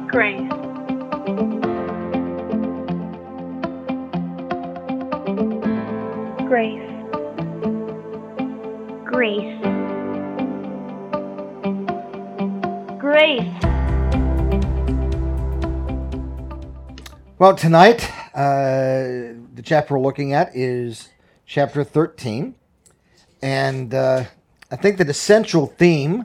Grace. Grace. Grace. Grace. Well, tonight, the chapter we're looking at is chapter 13. And I think that the central theme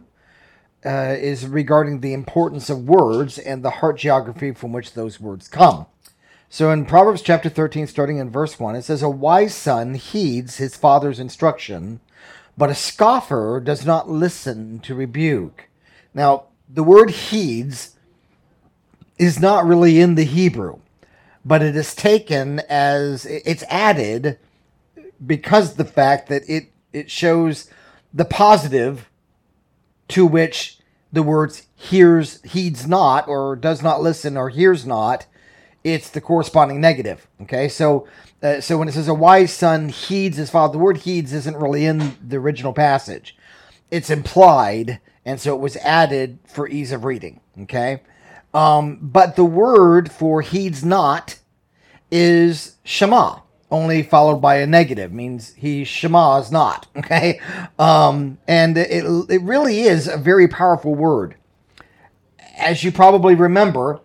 is regarding the importance of words and the heart geography from which those words come. So in Proverbs chapter 13, starting in verse 1, it says, "A wise son heeds his father's instruction, but a scoffer does not listen to rebuke." Now, the word heeds is not really in the Hebrew, but it is taken as, it's added because of the fact that it shows the positive to which the words heeds not, or does not listen, or hears not, it's the corresponding negative. Okay, so when it says a wise son heeds his father, the word heeds isn't really in the original passage. It's implied, and so it was added for ease of reading. Okay, but the word for heeds not is shema, only followed by a negative, means he shemas not. Okay, and it really is a very powerful word. As you probably remember,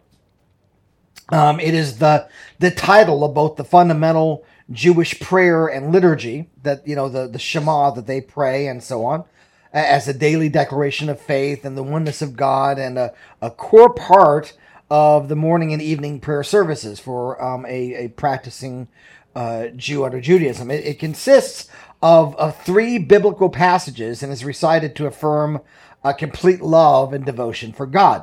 it is the title of both the fundamental Jewish prayer and liturgy, that, you know, the Shema that they pray and so on, as a daily declaration of faith and the oneness of God, and a core part of the morning and evening prayer services for a practicing Jew under Judaism. It consists of three biblical passages and is recited to affirm a complete love and devotion for God.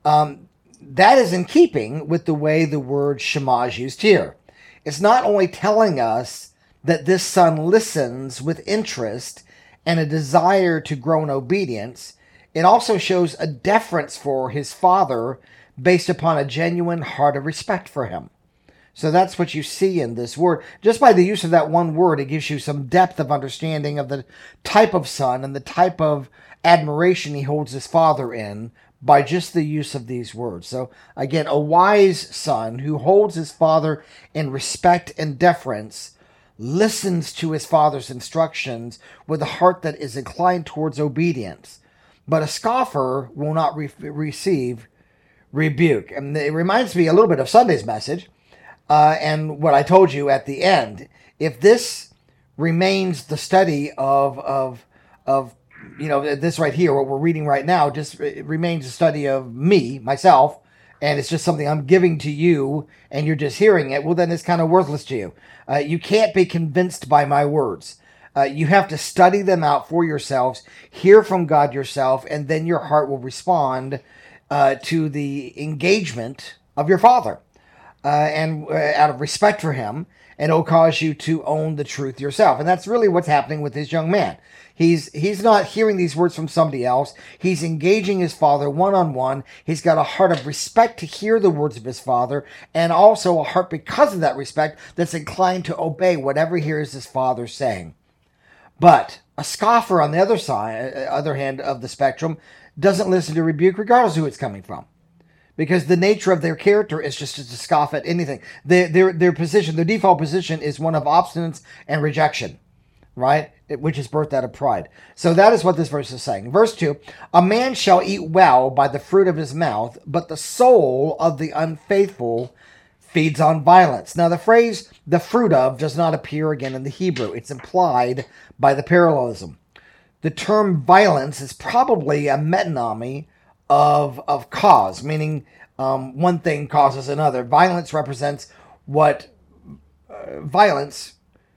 That is in keeping with the way the word Shema is used here. It's not only telling us that this son listens with interest and a desire to grow in obedience, it also shows a deference for his father based upon a genuine heart of respect for him. So that's what you see in this word. Just by the use of that one word, it gives you some depth of understanding of the type of son and the type of admiration he holds his father in, by just the use of these words. So again, a wise son who holds his father in respect and deference listens to his father's instructions with a heart that is inclined towards obedience. But a scoffer will not receive rebuke. And it reminds me a little bit of Sunday's message and what I told you at the end. If this remains the study of you know, this right here, what we're reading right now, just it remains a study of myself, and it's just something I'm giving to you, and you're just hearing it, well, then it's kind of worthless to you. You can't be convinced by my words. You have to study them out for yourselves, hear from God yourself, and then your heart will respond to the engagement of your Father, and out of respect for him, and it'll cause you to own the truth yourself. And that's really what's happening with this young man. He's not hearing these words from somebody else. He's engaging his father one-on-one. He's got a heart of respect to hear the words of his father, and also a heart, because of that respect, that's inclined to obey whatever he hears his father saying. But a scoffer, on the other hand of the spectrum, doesn't listen to rebuke regardless of who it's coming from, because the nature of their character is just to scoff at anything. Their position, their default position, is one of obstinance and rejection, right? Which is birthed out of pride. So that is what this verse is saying. Verse 2, "A man shall eat well by the fruit of his mouth, but the soul of the unfaithful feeds on violence." Now the phrase "the fruit of" does not appear again in the Hebrew. It's implied by the parallelism. The term violence is probably a metonymy of cause, meaning one thing causes another. Violence represents what violence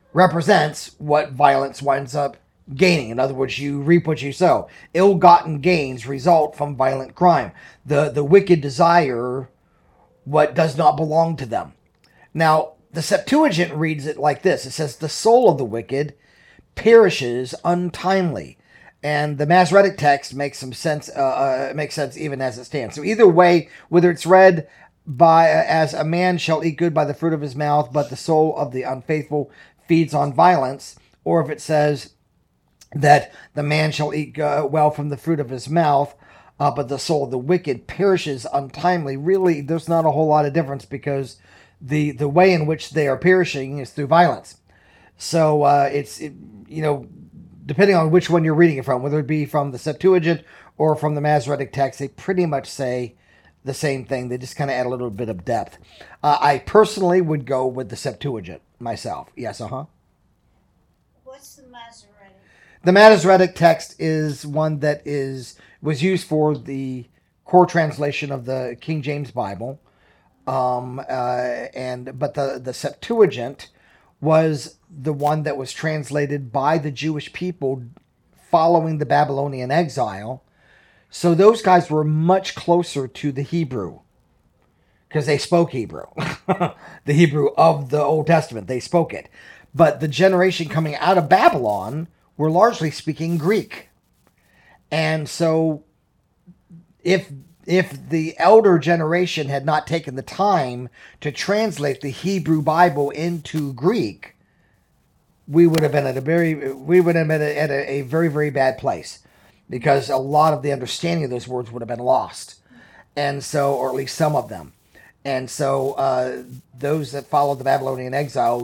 winds up gaining. In other words, you reap what you sow. Ill-gotten gains result from violent crime. The wicked desire what does not belong to them. Now, the Septuagint reads it like this. It says, "The soul of the wicked perishes untimely." And the Masoretic text makes some sense. Makes sense even as it stands. So either way, whether it's read as "a man shall eat good by the fruit of his mouth, but the soul of the unfaithful feeds on violence," or if it says that the man shall eat well from the fruit of his mouth, but the soul of the wicked perishes untimely. Really, there's not a whole lot of difference, because the way in which they are perishing is through violence. So depending on which one you're reading it from, whether it be from the Septuagint or from the Masoretic text, they pretty much say the same thing. They just kind of add a little bit of depth. I personally would go with the Septuagint myself. Yes, What's the Masoretic? The Masoretic text is one that was used for the core translation of the King James Bible, but the Septuagint was the one that was translated by the Jewish people following the Babylonian exile. So those guys were much closer to the Hebrew, because they spoke Hebrew. The Hebrew of the Old Testament, they spoke it. But the generation coming out of Babylon were largely speaking Greek. And so if the elder generation had not taken the time to translate the Hebrew Bible into Greek, we would have been at a very, very bad place, because a lot of the understanding of those words would have been lost. And so, or at least some of them. And so those that followed the Babylonian exile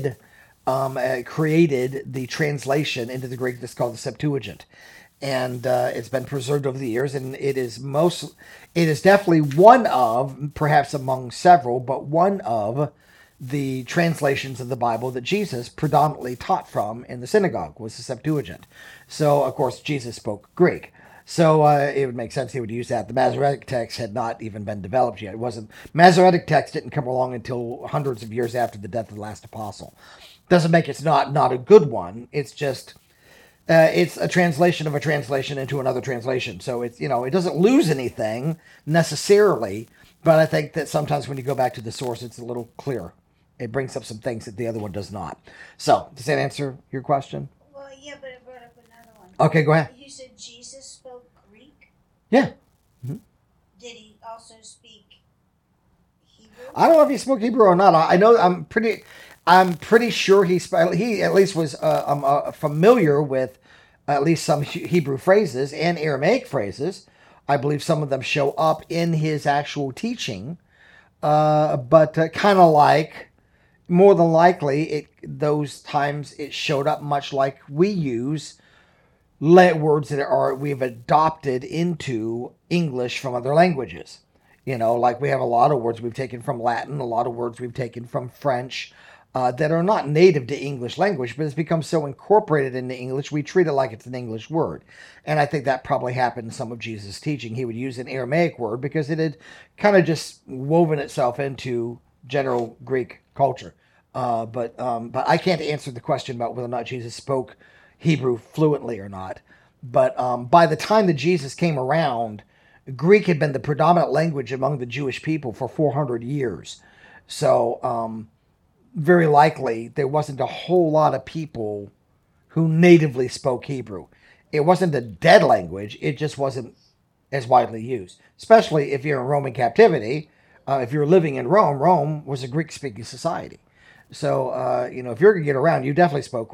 created the translation into the Greek that's called the Septuagint. And it's been preserved over the years, and it is definitely one of, perhaps among several, but one of the translations of the Bible that Jesus predominantly taught from in the synagogue was the Septuagint. So, of course, Jesus spoke Greek. So it would make sense he would use that. The Masoretic text had not even been developed yet. Masoretic text didn't come along until hundreds of years after the death of the last apostle. Doesn't make it not a good one. It's just it's a translation of a translation into another translation. So it doesn't lose anything necessarily, but I think that sometimes when you go back to the source, it's a little clearer. It brings up some things that the other one does not. So does that answer your question? Well, yeah, but it brought up another one. Okay, go ahead. You said Jesus spoke Greek? Yeah. Mm-hmm. Did he also speak Hebrew? I don't know if he spoke Hebrew or not. I know I'm pretty sure he at least was familiar with at least some Hebrew phrases and Aramaic phrases. I believe some of them show up in his actual teaching, but kind of like, more than likely, those times it showed up much like we use words that we've adopted into English from other languages. Like we have a lot of words we've taken from Latin, a lot of words we've taken from French, that are not native to English language, but it's become so incorporated into English, we treat it like it's an English word. And I think that probably happened in some of Jesus' teaching. He would use an Aramaic word because it had kind of just woven itself into general Greek culture. But I can't answer the question about whether or not Jesus spoke Hebrew fluently or not. But by the time that Jesus came around, Greek had been the predominant language among the Jewish people for 400 years. So very likely there wasn't a whole lot of people who natively spoke Hebrew. It wasn't a dead language. It just wasn't as widely used, especially if you're in Roman captivity. If you're living in Rome was a Greek-speaking society. So, if you're going to get around, you definitely spoke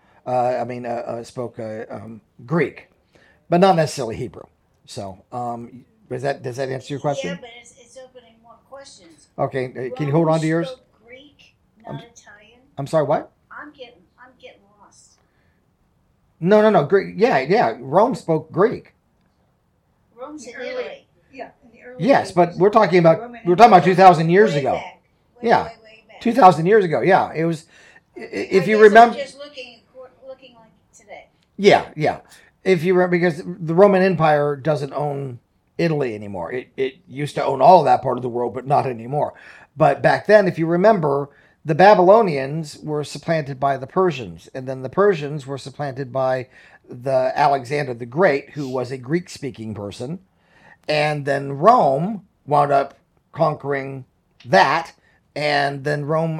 Greek, but not necessarily Hebrew. So, does that answer your question? Yeah, but it's opening more questions. Okay, can you hold on to yours? Spoke Greek, not Italian. I'm sorry, what? I'm getting lost. No, Greek. Yeah. Rome spoke Greek. Rome's in Italy. Yeah. In the early Yes, days, but we're talking about 2,000 years Way ago. back. Way Yeah. back. 2,000 years ago. Yeah, it was. If you I'm remember, just looking like today. yeah. If you remember, because the Roman Empire doesn't own Italy anymore. It used to own all of that part of the world, but not anymore. But back then, if you remember, the Babylonians were supplanted by the Persians, and then the Persians were supplanted by the Alexander the Great, who was a Greek-speaking person, and then Rome wound up conquering that, and then Rome,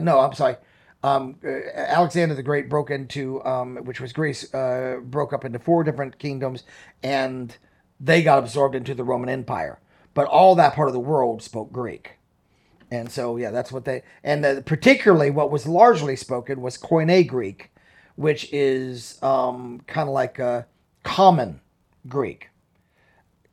Alexander the Great broke into, which was Greece, broke up into 4 different kingdoms, and they got absorbed into the Roman Empire. But all that part of the world spoke Greek. And so, yeah, that's what particularly what was largely spoken was Koine Greek, which is kind of like a common Greek.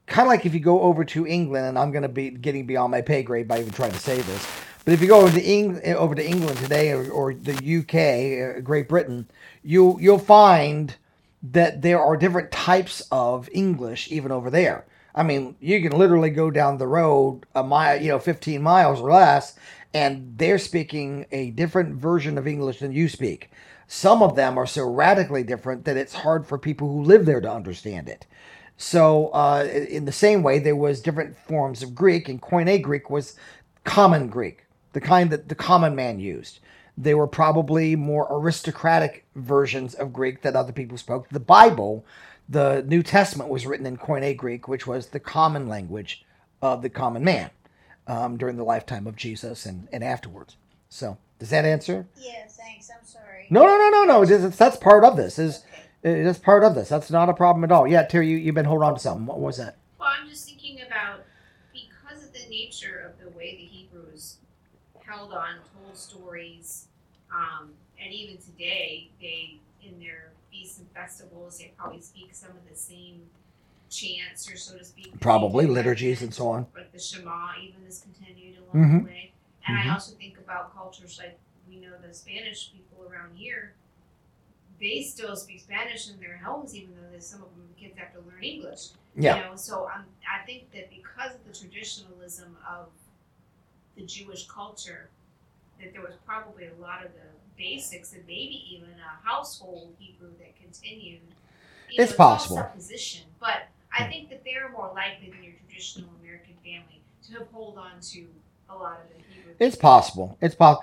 kind of like if you go over to England, and I'm going to be getting beyond my pay grade by even trying to say this, but if you go over to England today, or the UK, Great Britain, you'll find that there are different types of English even over there. I mean, you can literally go down the road a mile, 15 miles or less, and they're speaking a different version of English than you speak. Some of them are so radically different that it's hard for people who live there to understand it. So, in the same way, there was different forms of Greek, and Koine Greek was common Greek, the kind that the common man used. They were probably more aristocratic versions of Greek that other people spoke. The Bible, the New Testament, was written in Koine Greek, which was the common language of the common man during the lifetime of Jesus and afterwards. So, does that answer? Yeah, thanks. I'm sorry. No. That's part of this. That's part of this. That's not a problem at all. Yeah, Terry, you've been holding on to something. What was that? Well, I'm just thinking about, because of the nature of the way the Hebrews held on, told stories, and even today, they, in their feasts and festivals, they probably speak some of the same chants, or so to speak. Probably liturgies and so on. Like the Shema even is continued along the way. And I also think about cultures like, we know the Spanish people around here, they still speak Spanish in their homes, even though there's some of them, the kids have to learn English. Yeah. You know, so I think that because of the traditionalism of the Jewish culture, that there was probably a lot of the basics, and maybe even a household Hebrew that continued. It's possible. Supposition, but I think that they're more likely than your traditional American family to have hold on to a lot of the Hebrew. It's possible.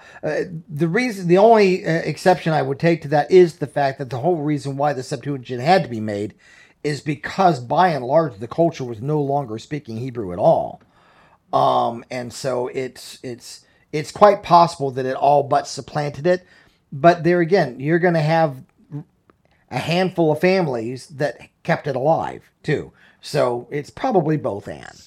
The only exception I would take to that is the fact that the whole reason why the Septuagint had to be made is because, by and large, the culture was no longer speaking Hebrew at all, and so it's quite possible that it all but supplanted it. But there again, you're going to have a handful of families that kept it alive too. So it's probably both and.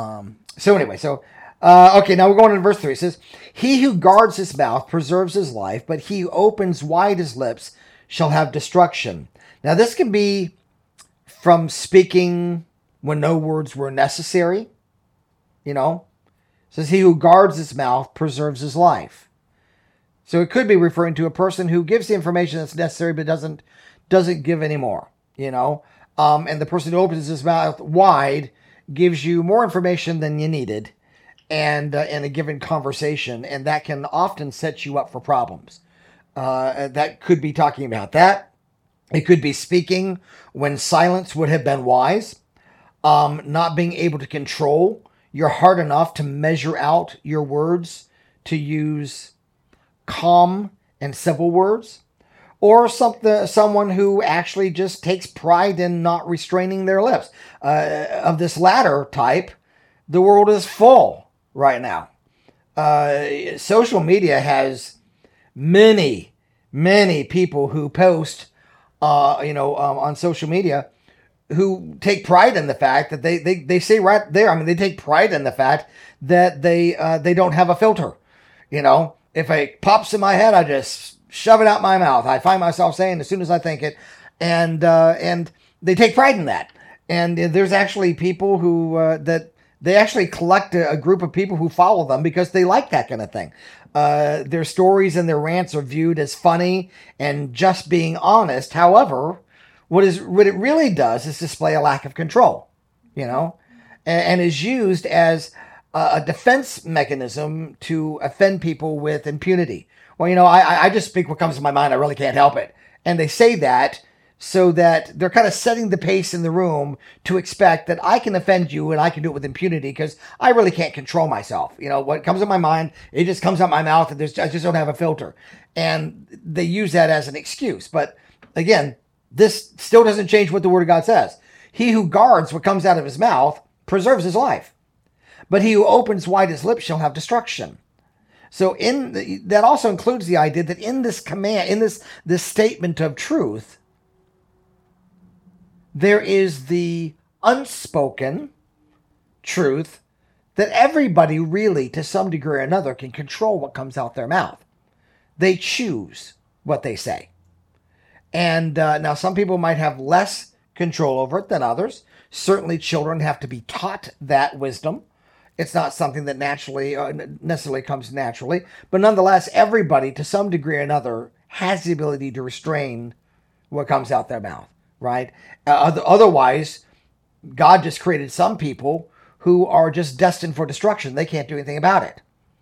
Okay, now we're going to verse 3. It says, "He who guards his mouth preserves his life, but he who opens wide his lips shall have destruction." Now this can be from speaking when no words were necessary. It says, "He who guards his mouth preserves his life." So it could be referring to a person who gives the information that's necessary but doesn't give any more. And the person who opens his mouth wide gives you more information than you needed, and in a given conversation, and that can often set you up for problems. That could be talking about that. It could be speaking when silence would have been wise. Not being able to control your heart enough to measure out your words, to use calm and civil words. Or someone who actually just takes pride in not restraining their lips. Of this latter type, the world is full right now. Social media has many people who post, on social media, who take pride in the fact that they say right there. I mean, they take pride in the fact that they don't have a filter. If it pops in my head, I just shove it out my mouth. I find myself saying as soon as I think it, and they take pride in that. And there's actually people who that they actually collect a group of people who follow them because they like that kind of thing. Their stories and their rants are viewed as funny and just being honest. However, what it really does is display a lack of control, and is used as a defense mechanism to offend people with impunity. Well, I just speak what comes to my mind. I really can't help it. And they say that so that they're kind of setting the pace in the room to expect that I can offend you and I can do it with impunity because I really can't control myself. What comes in my mind, it just comes out my mouth, and I just don't have a filter. And they use that as an excuse. But again, this still doesn't change what the Word of God says. He who guards what comes out of his mouth preserves his life. But he who opens wide his lips shall have destruction. So that also includes the idea that in this command, in this statement of truth, there is the unspoken truth that everybody really, to some degree or another, can control what comes out their mouth. They choose what they say. And now some people might have less control over it than others. Certainly children have to be taught that wisdom. It's not something that naturally necessarily comes naturally, but nonetheless, everybody to some degree or another has the ability to restrain what comes out their mouth, right? Otherwise, God just created some people who are just destined for destruction. They can't do anything about it.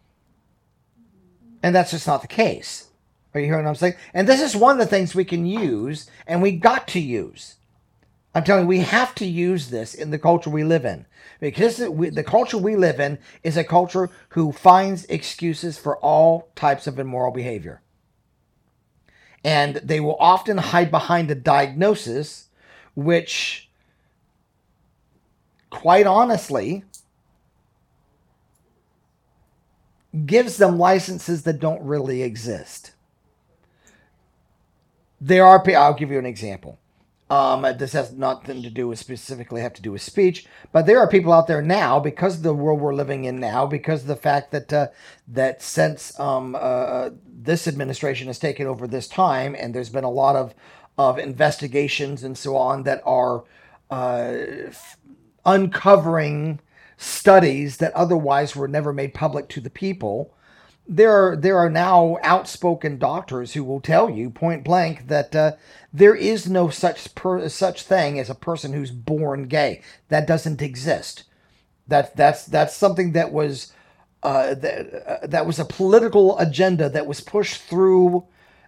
And that's just not the case. Are you hearing what I'm saying? And this is one of the things we can use, and we got to use. I'm telling you, we have to use this in the culture we live in. Because the culture we live in is a culture who finds excuses for all types of immoral behavior. And they will often hide behind a diagnosis, which, quite honestly, gives them licenses that don't really exist. I'll give you an example. This has nothing to do with specifically have to do with speech, but there are people out there now, because of the world we're living in now, because of the fact that that since this administration has taken over this time, and there's been a lot of investigations and so on that are uncovering studies that otherwise were never made public to the people. There are now outspoken doctors who will tell you point blank that there is no such thing as a person who's born gay. That doesn't exist. That's something that was that was a political agenda that was pushed through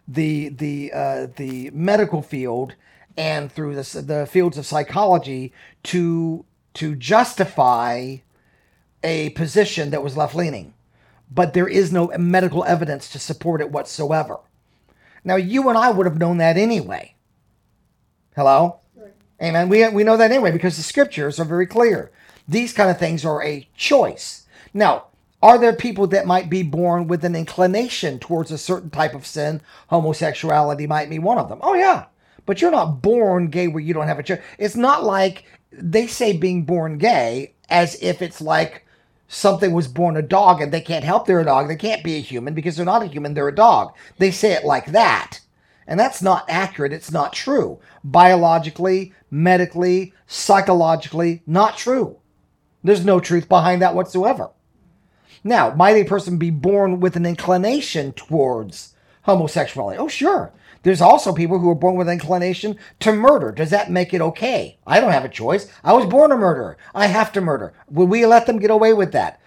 the medical field and through the fields of psychology to justify a position that was left-leaning. But there is no medical evidence to support it whatsoever. Now, you and I would have known that anyway. Hello? Right. Amen. We know that anyway because the scriptures are very clear. These kind of things are a choice. Now, are there people that might be born with an inclination towards a certain type of sin? Homosexuality might be one of them. Oh, yeah. But you're not born gay where you don't have a choice. It's not like they say being born gay as if it's like something was born a dog and they can't help they're a dog. They can't be a human because they're not a human, they're a dog. They say it like that. And that's not accurate. It's not true. Biologically, medically, psychologically, not true. There's no truth behind that whatsoever. Now, might a person be born with an inclination towards homosexuality? Oh, sure. There's also people who are born with an inclination to murder. Does that make it okay? I don't have a choice. I was born a murderer. I have to murder. Would we let them get away with that?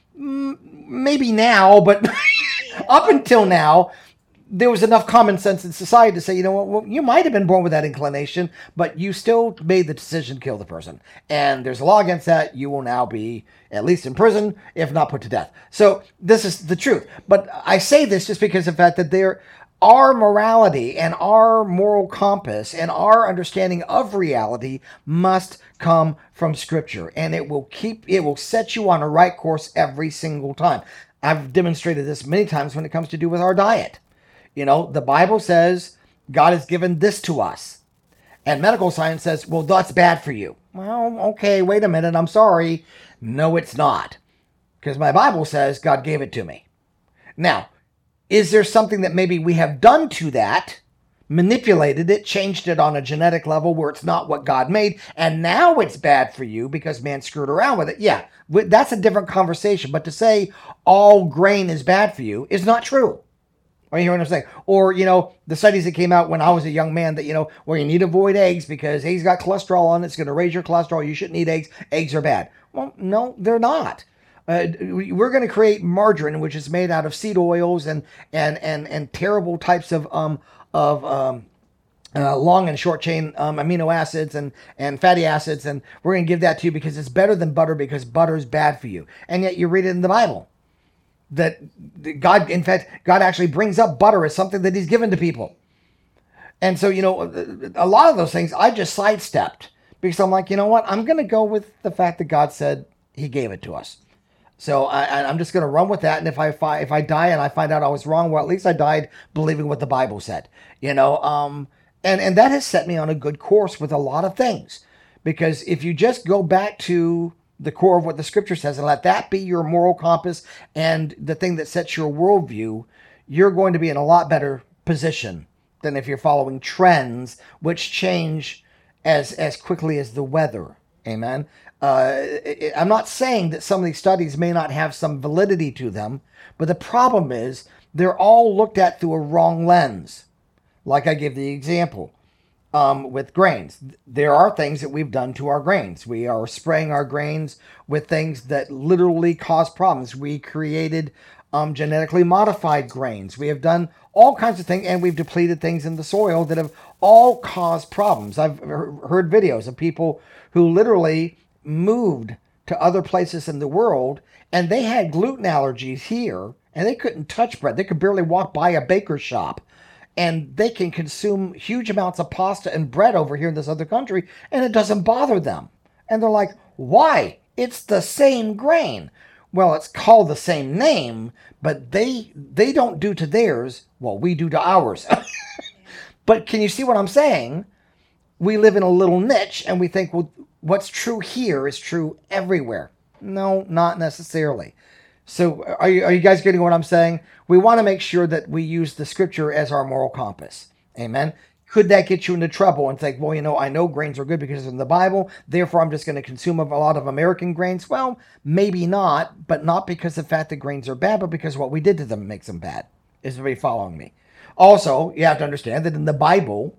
Maybe now, but up until now, there was enough common sense in society to say, you know what, well, you might have been born with that inclination, but you still made the decision to kill the person. And there's a law against that. You will now be at least in prison, if not put to death. So this is the truth. But I say this just because of the fact that our morality and our moral compass and our understanding of reality must come from Scripture. And it will set you on a right course every single time. I've demonstrated this many times when it comes to do with our diet. You know, the Bible says God has given this to us. And medical science says, well, that's bad for you. Well, okay, wait a minute. I'm sorry. No, it's not. Because my Bible says God gave it to me. Now, is there something that maybe we have done to that, manipulated it, changed it on a genetic level where it's not what God made, and now it's bad for you because man screwed around with it? Yeah, that's a different conversation. But to say all grain is bad for you is not true. Are you hearing what I'm saying? Or, you know, the studies that came out when I was a young man that, you know, well, you need to avoid eggs because eggs got cholesterol on it. It's going to raise your cholesterol. You shouldn't eat eggs. Eggs are bad. Well, no, they're not. We're going to create margarine, which is made out of seed oils and terrible types of long and short chain amino acids and fatty acids, and we're going to give that to you because it's better than butter because butter is bad for you. And yet you read it in the Bible that God actually brings up butter as something that He's given to people. And so, you know, a lot of those things I just sidestepped because I'm like, you know what? I'm going to go with the fact that God said He gave it to us. So I'm just going to run with that. And if I die and I find out I was wrong, well, at least I died believing what the Bible said, you know. And that has set me on a good course with a lot of things. Because if you just go back to the core of what the Scripture says and let that be your moral compass and the thing that sets your worldview, you're going to be in a lot better position than if you're following trends which change as quickly as the weather. Amen. I'm not saying that some of these studies may not have some validity to them, but the problem is they're all looked at through a wrong lens. Like I give the example with grains. There are things that we've done to our grains. We are spraying our grains with things that literally cause problems. We created genetically modified grains. We have done all kinds of things, and we've depleted things in the soil that have all caused problems. I've heard videos of people who literally moved to other places in the world, and they had gluten allergies here, and they couldn't touch bread. They could barely walk by a baker's shop, and they can consume huge amounts of pasta and bread over here in this other country, and it doesn't bother them. And they're like, why? It's the same grain. Well, it's called the same name, but they don't do to theirs what we do to ours. But can you see what I'm saying? We live in a little niche, and we think, well, what's true here is true everywhere. No, not necessarily. So are you guys getting what I'm saying? We want to make sure that we use the scripture as our moral compass. Amen. Could that get you into trouble and think, well, I know grains are good because it's in the Bible, therefore I'm just going to consume a lot of American grains? Well, maybe not, but not because of the fact that grains are bad, but because what we did to them makes them bad. Is everybody following me? Also, you have to understand that in the Bible,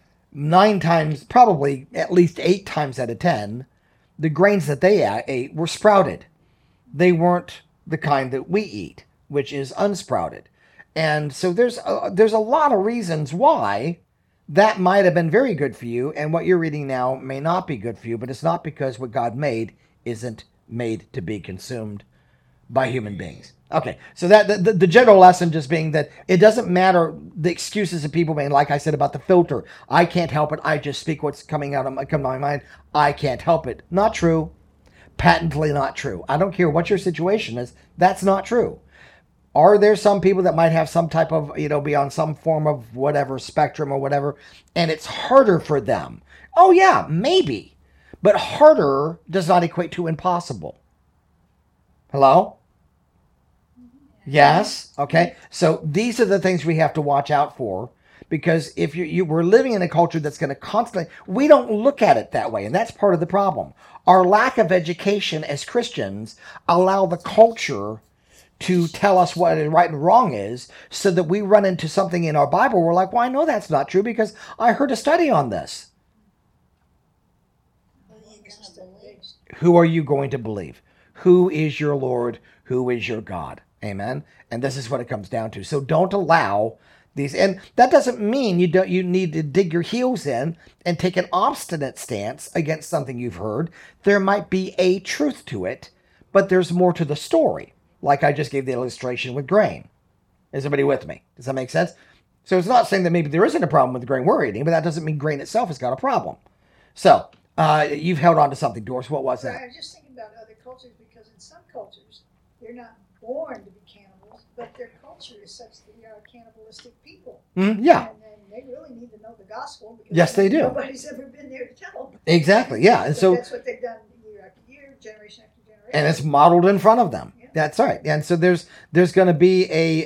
9 times, probably at least 8 times out of 10, the grains that they ate were sprouted. They weren't the kind that we eat, which is unsprouted. And so there's a lot of reasons why that might have been very good for you, and what you're reading now may not be good for you, but it's not because what God made isn't made to be consumed by human beings. Okay, so that the general lesson just being that it doesn't matter the excuses that people make, like I said about the filter. I can't help it. I just speak what's coming out of my mind. I can't help it. Not true. Patently not true. I don't care what your situation is. That's not true. Are there some people that might have some type of, be on some form of whatever spectrum or whatever, and it's harder for them? Oh yeah, maybe. But harder does not equate to impossible. Hello? Yes? Okay. So these are the things we have to watch out for, because if we're living in a culture that's going to constantly, we don't look at it that way, and that's part of the problem. Our lack of education as Christians allow the culture to tell us what right and wrong is, so that we run into something in our Bible. We're like, well, I know that's not true because I heard a study on this. Who are you going to believe? Who is your Lord? Who is your God? Amen. And this is what it comes down to. So don't allow these, and that doesn't mean you need to dig your heels in and take an obstinate stance against something you've heard. There might be a truth to it, but there's more to the story. Like I just gave the illustration with grain. Is everybody with me? Does that make sense? So it's not saying that maybe there isn't a problem with the grain we're eating, but that doesn't mean grain itself has got a problem. So you've held on to something, Doris. What was that? I was just thinking about other cultures, because in some cultures, they're not born to be cannibals, but their culture is such that they are cannibalistic people. Yeah. And then they really need to know the gospel, because yes, they do. Nobody's ever been there to tell them. Exactly, yeah. And so that's what they've done year after year, generation after generation. And it's modeled in front of them. Yeah. That's right. And so there's going to be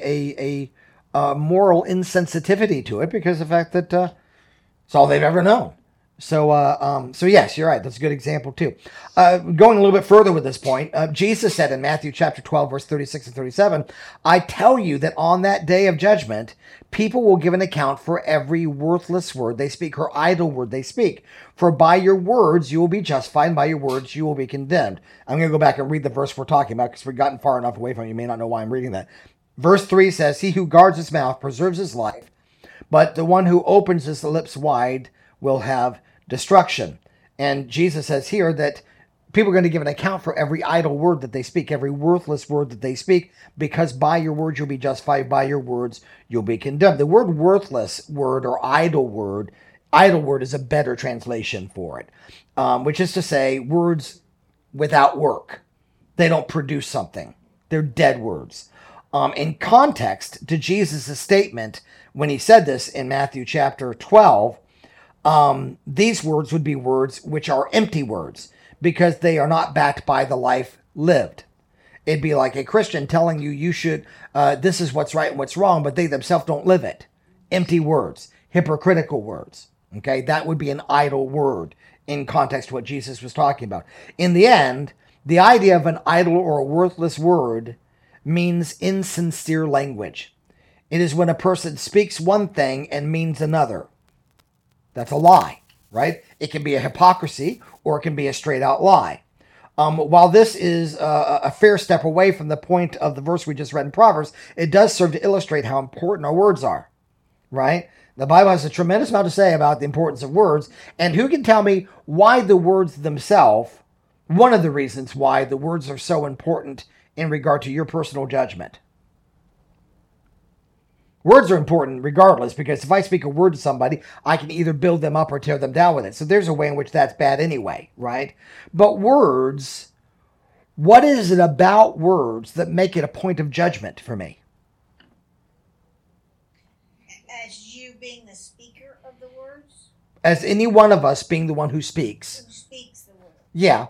a moral insensitivity to it because of the fact that it's all they've ever known. So yes, you're right. That's a good example too. Going a little bit further with this point, Jesus said in Matthew chapter 12, verse 36 and 37, I tell you that on that day of judgment, people will give an account for every worthless word they speak, or idle word they speak. For by your words you will be justified, and by your words you will be condemned. I'm going to go back and read the verse we're talking about, because we've gotten far enough away from it. You may not know why I'm reading that. Verse 3 says, he who guards his mouth preserves his life, but the one who opens his lips wide will have destruction. And Jesus says here that people are going to give an account for every idle word that they speak, every worthless word that they speak, because by your words you'll be justified, by your words you'll be condemned. The word worthless word or idle word is a better translation for it, which is to say words without work. They don't produce something. They're dead words. In context to Jesus' statement when he said this in Matthew chapter 12, these words would be words which are empty words, because they are not backed by the life lived. It'd be like a Christian telling you you should, this is what's right and what's wrong, but they themselves don't live it. Empty words, hypocritical words. Okay, that would be an idle word in context to what Jesus was talking about. In the end, the idea of an idle or a worthless word means insincere language. It is when a person speaks one thing and means another. That's a lie, right? It can be a hypocrisy or it can be a straight out lie. While this is a fair step away from the point of the verse we just read in Proverbs, it does serve to illustrate how important our words are, right? The Bible has a tremendous amount to say about the importance of words, and who can tell me why the words themselves, one of the reasons why the words are so important in regard to your personal judgment? Words are important regardless, because if I speak a word to somebody, I can either build them up or tear them down with it. So there's a way in which that's bad anyway, right? But words, what is it about words that make it a point of judgment for me? As you being the speaker of the words? As any one of us being the one who speaks. Who speaks the word? Yeah.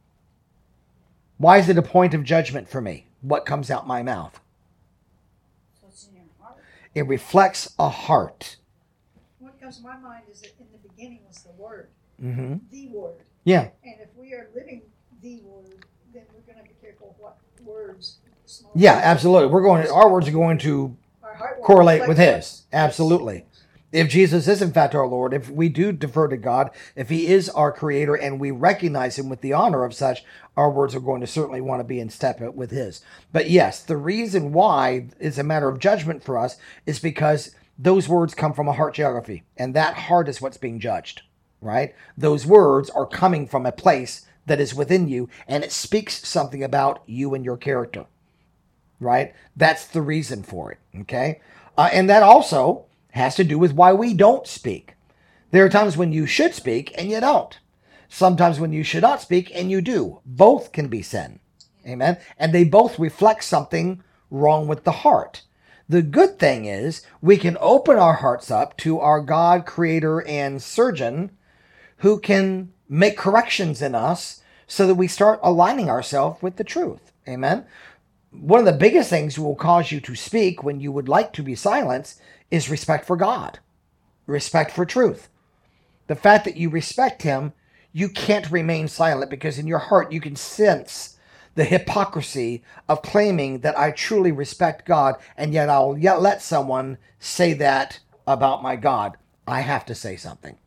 Why is it a point of judgment for me? What comes out my mouth? What's in your heart? It reflects a heart. What comes to my mind is that in the beginning was the Word, Mm-hmm. the Word. Yeah. And if we are living the Word, then we're going to be careful what words. small Yeah, words, absolutely. Our words are going to our heart will correlate reflect with that. his. Absolutely. If Jesus is in fact our Lord, if we do defer to God, if he is our creator and we recognize him with the honor of such, our words are going to certainly want to be in step with his. But yes, the reason why it's a matter of judgment for us is because those words come from a heart geography, and that heart is what's being judged, right? Those words are coming from a place that is within you, and it speaks something about you and your character, right? That's the reason for it, okay? And that also has to do with why we don't speak. There are times when you should speak and you don't. Sometimes when you should not speak and you do. Both can be sin. Amen? And they both reflect something wrong with the heart. The good thing is we can open our hearts up to our God, creator, and surgeon who can make corrections in us so that we start aligning ourselves with the truth. Amen? One of the biggest things will cause you to speak when you would like to be silenced is respect for God, respect for truth. The fact that you respect him, you can't remain silent, because in your heart you can sense the hypocrisy of claiming that I truly respect God, and yet I'll yet let someone say that about my God. I have to say something.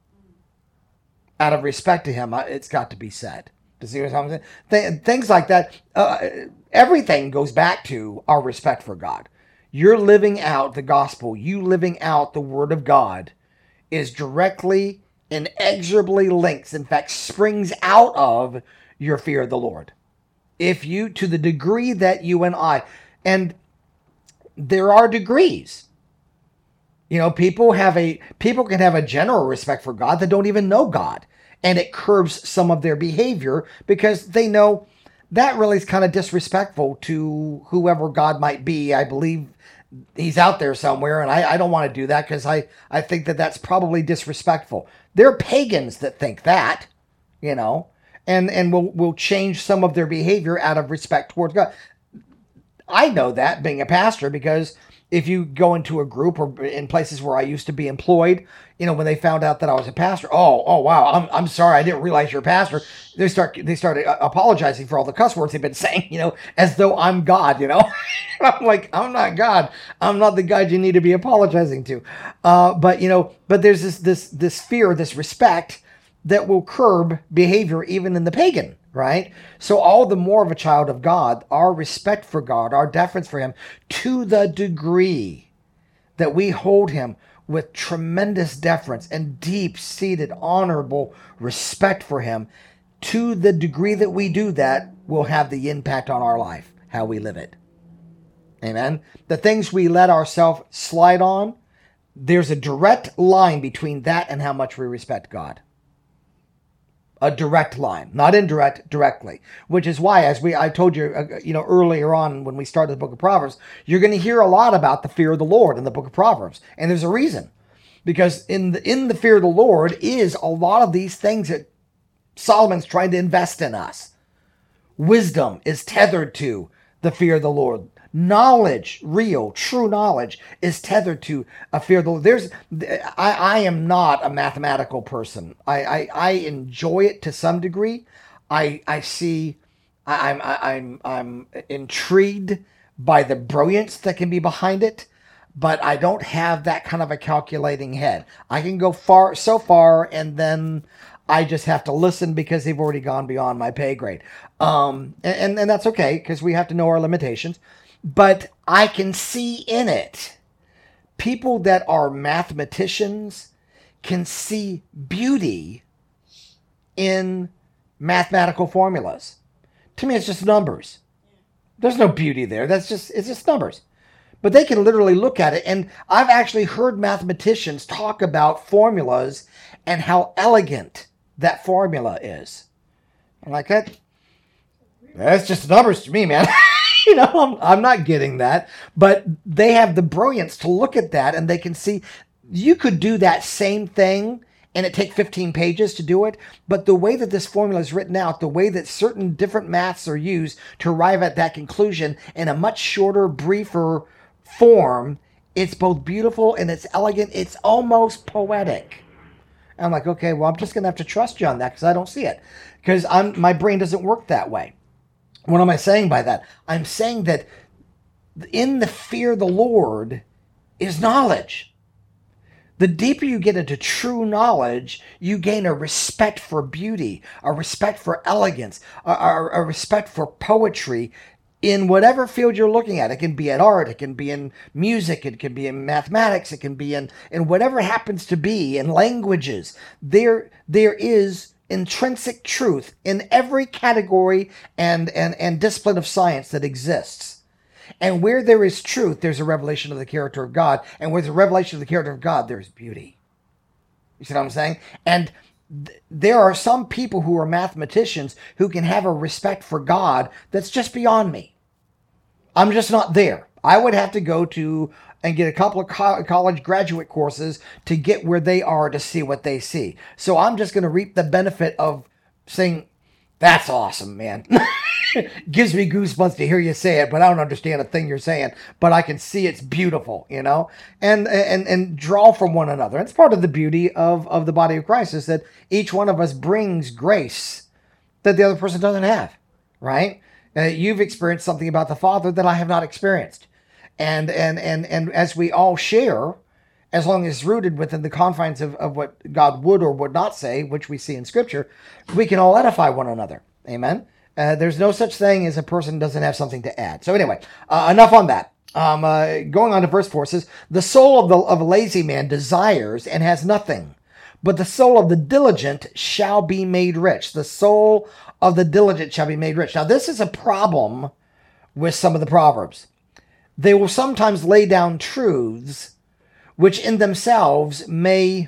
Out of respect to him, it's got to be said. To see what I'm saying? Things like that. Everything goes back to our respect for God. You're living out the gospel. You living out the word of God is directly, inexorably linked, in fact, springs out of your fear of the Lord. If you, to the degree that you and I, and there are degrees. You know, people can have a general respect for God that don't even know God. And it curbs some of their behavior because they know that really is kind of disrespectful to whoever God might be. I believe he's out there somewhere, and I don't want to do that because I think that that's probably disrespectful. There are pagans that think that, you know, and will change some of their behavior out of respect towards God. I know that, being a pastor, because if you go into a group or in places where I used to be employed, you know, when they found out that I was a pastor, oh wow, I'm sorry, I didn't realize you're a pastor. They started apologizing for all the cuss words they've been saying, you know, as though I'm God, you know. I'm like, I'm not God. I'm not the God you need to be apologizing to. But there's this fear, this respect that will curb behavior even in the pagan, right? So all the more of a child of God, our respect for God, our deference for him, to the degree that we hold him with tremendous deference and deep-seated, honorable respect for him, to the degree that we do that, will have the impact on our life, how we live it. Amen? The things we let ourselves slide on, there's a direct line between that and how much we respect God. A direct line, not indirect, directly. Which is why, as I told you, earlier on when we started the book of Proverbs, you're going to hear a lot about the fear of the Lord in the book of Proverbs, and there's a reason, because in the fear of the Lord is a lot of these things that Solomon's trying to invest in us. Wisdom is tethered to the fear of the Lord. Knowledge, real, true knowledge, is tethered to a fear of the Lord. I am not a mathematical person. I enjoy it to some degree. I'm intrigued by the brilliance that can be behind it, but I don't have that kind of a calculating head. I can go so far, and then I just have to listen because they've already gone beyond my pay grade. And that's okay, because we have to know our limitations. But I can see in it, people that are mathematicians can see beauty in mathematical formulas. To me, it's just numbers. There's no beauty there. It's just numbers. But they can literally look at it. And I've actually heard mathematicians talk about formulas and how elegant that formula is. I'm like, that's just numbers to me, man. I'm not getting that. But they have the brilliance to look at that, and they can see you could do that same thing and it take 15 pages to do it. But the way that this formula is written out, the way that certain different maths are used to arrive at that conclusion in a much shorter, briefer form, it's both beautiful and it's elegant. It's almost poetic. I'm like, okay, well, I'm just going to have to trust you on that because I don't see it. Because my brain doesn't work that way. What am I saying by that? I'm saying that in the fear of the Lord is knowledge. The deeper you get into true knowledge, you gain a respect for beauty, a respect for elegance, a respect for poetry in whatever field you're looking at. It can be in art, it can be in music, it can be in mathematics, it can be in whatever happens to be, in languages. There is intrinsic truth in every category and discipline of science that exists. And where there is truth, there's a revelation of the character of God. And where there's a revelation of the character of God, there's beauty. You see what I'm saying? And there are some people who are mathematicians who can have a respect for God that's just beyond me. I'm just not there. I would have to go to and get a couple of college graduate courses to get where they are to see what they see. So I'm just going to reap the benefit of saying, that's awesome, man. Gives me goosebumps to hear you say it, but I don't understand a thing you're saying, but I can see it's beautiful, and draw from one another. It's part of the beauty of the body of Christ is that each one of us brings grace that the other person doesn't have, right? You've experienced something about the Father that I have not experienced. And as we all share, as long as it's rooted within the confines of what God would or would not say, which we see in Scripture, we can all edify one another. Amen? There's no such thing as a person doesn't have something to add. So anyway, enough on that. Going on to verse 4 says, the soul of a lazy man desires and has nothing, but the soul of the diligent shall be made rich. The soul of the diligent shall be made rich. Now, this is a problem with some of the Proverbs. They will sometimes lay down truths which in themselves may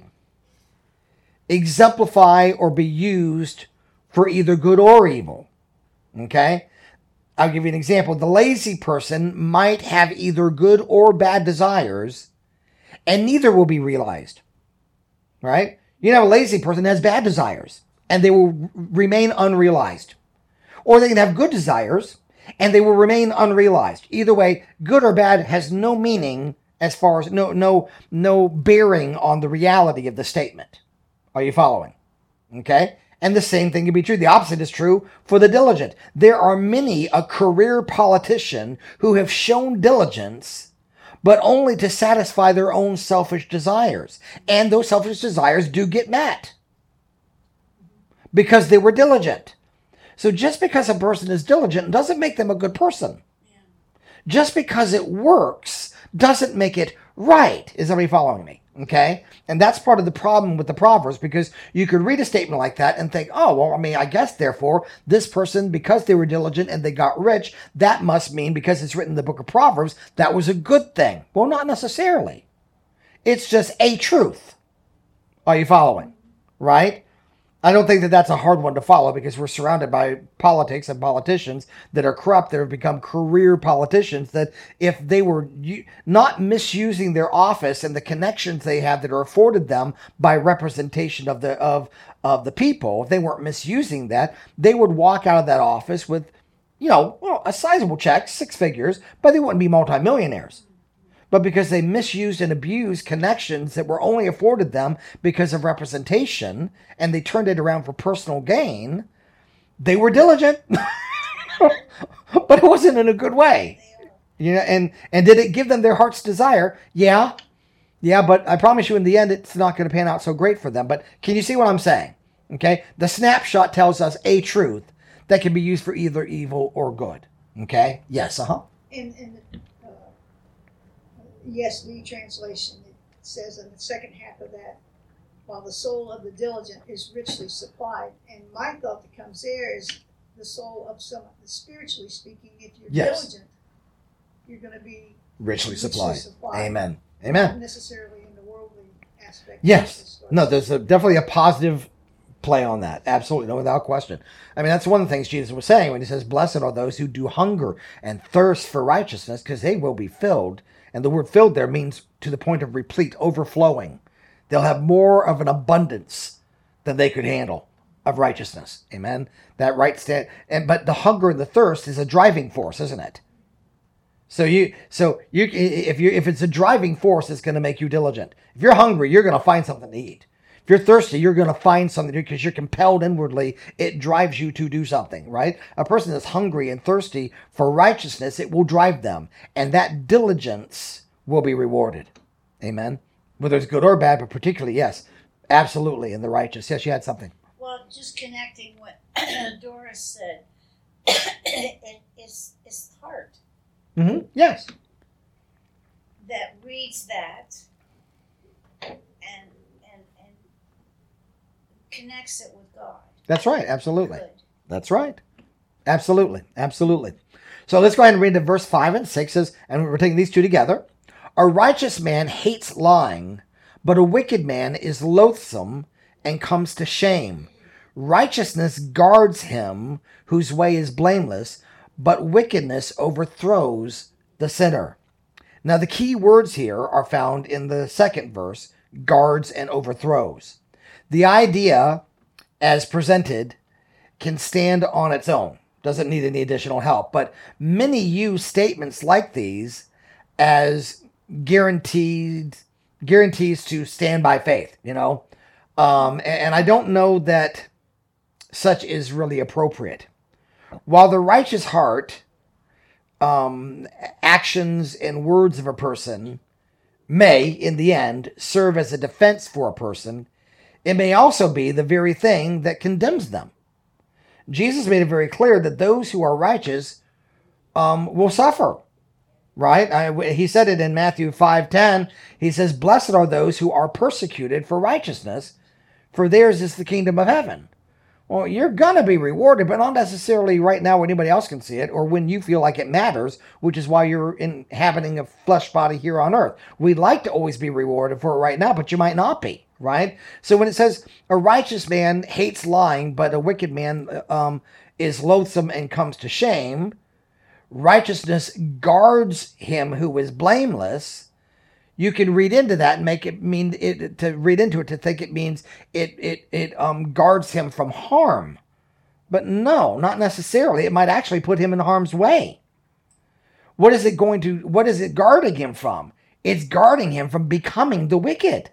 exemplify or be used for either good or evil. Okay? I'll give you an example. The lazy person might have either good or bad desires, and neither will be realized. Right? You know, a lazy person has bad desires, and they will remain unrealized. Or they can have good desires, and they will remain unrealized. Either way, good or bad has no meaning as far as no bearing on the reality of the statement. Are you following? Okay? And the same thing can be true. The opposite is true for the diligent. There are many a career politician who have shown diligence, but only to satisfy their own selfish desires. And those selfish desires do get met because they were diligent. So just because a person is diligent doesn't make them a good person. Just because it works doesn't make it right. Is everybody following me? Okay? And that's part of the problem with the Proverbs, because you could read a statement like that and think, oh, well, I mean, I guess, therefore, this person, because they were diligent and they got rich, that must mean, because it's written in the book of Proverbs, that was a good thing. Well, not necessarily. It's just a truth. Are you following? Right? I don't think that that's a hard one to follow, because we're surrounded by politics and politicians that are corrupt, that have become career politicians, that if they were not misusing their office and the connections they have that are afforded them by representation of the people, if they weren't misusing that, they would walk out of that office with a sizable check, 6 figures, but they wouldn't be multimillionaires. But because they misused and abused connections that were only afforded them because of representation, and they turned it around for personal gain, they were diligent. But it wasn't in a good way. And did it give them their heart's desire? Yeah, but I promise you in the end, it's not going to pan out so great for them. But can you see what I'm saying? Okay, the snapshot tells us a truth that can be used for either evil or good. Okay, yes, In the ESV translation, it says in the second half of that, while the soul of the diligent is richly supplied. And my thought that comes there is the soul of someone, spiritually speaking, if you're diligent, you're going to be richly supplied. Amen. Not necessarily in the worldly aspect. Yes. No, there's definitely a positive play on that. Absolutely. No, without question. I mean, that's one of the things Jesus was saying when he says, blessed are those who do hunger and thirst for righteousness, because they will be filled. And the word filled there means to the point of replete, overflowing. They'll have more of an abundance than they could handle of righteousness. Amen. That right stand. But the hunger and the thirst is a driving force, isn't it? So if it's a driving force, it's going to make you diligent. If you're hungry, you're going to find something to eat. If you're thirsty, you're going to find something to do because you're compelled inwardly. It drives you to do something, right? A person that's hungry and thirsty for righteousness, it will drive them. And that diligence will be rewarded. Amen. Whether it's good or bad, but particularly, yes, absolutely, in the righteous. Yes, you had something. Well, just connecting what Doris said, it's the heart. Mm-hmm. Yes. That reads that and connects it with God. That's right. Absolutely. Good. That's right. Absolutely. Absolutely. So let's go ahead and read to verse 5 and 6 says, and we're taking these two together. A righteous man hates lying, but a wicked man is loathsome and comes to shame. Righteousness guards him whose way is blameless, but wickedness overthrows the sinner. Now the key words here are found in the second verse, guards and overthrows. The idea as presented can stand on its own, doesn't need any additional help, but many use statements like these as guarantees to stand by faith, and I don't know that such is really appropriate. While the righteous heart, actions and words of a person may, in the end, serve as a defense for a person, it may also be the very thing that condemns them. Jesus made it very clear that those who are righteous will suffer, right? He said it in Matthew 5:10. He says, blessed are those who are persecuted for righteousness, for theirs is the kingdom of heaven. Well, you're going to be rewarded, but not necessarily right now when anybody else can see it or when you feel like it matters, which is why you're inhabiting a flesh body here on earth. We'd like to always be rewarded for it right now, but you might not be, right? So when it says a righteous man hates lying, but a wicked man is loathsome and comes to shame, righteousness guards him who is blameless. You can read into that and make it mean it to read into it to think it means it guards him from harm. But no, not necessarily. It might actually put him in harm's way. What is it guarding him from? It's guarding him from becoming the wicked.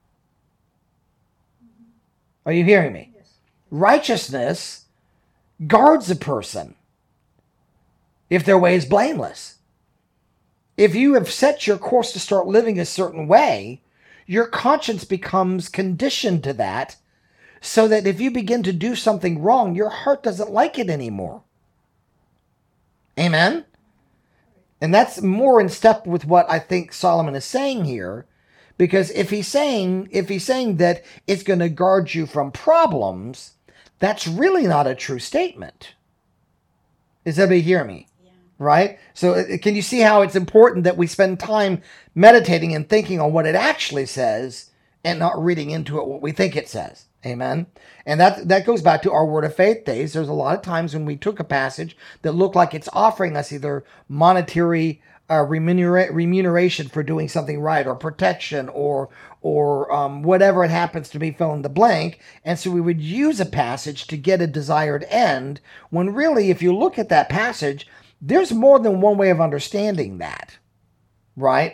Are you hearing me? Yes. Righteousness guards a person if their way is blameless. If you have set your course to start living a certain way, your conscience becomes conditioned to that, so that if you begin to do something wrong, your heart doesn't like it anymore. Amen? And that's more in step with what I think Solomon is saying here, because if he's saying that it's going to guard you from problems, that's really not a true statement. Does everybody hear me? Right? So can you see how it's important that we spend time meditating and thinking on what it actually says and not reading into it what we think it says? Amen. And that goes back to our Word of Faith days. There's a lot of times when we took a passage that looked like it's offering us either monetary remuneration for doing something right, or protection, or whatever it happens to be, fill in the blank. And so we would use a passage to get a desired end, when really, if you look at that passage, there's more than one way of understanding that, right?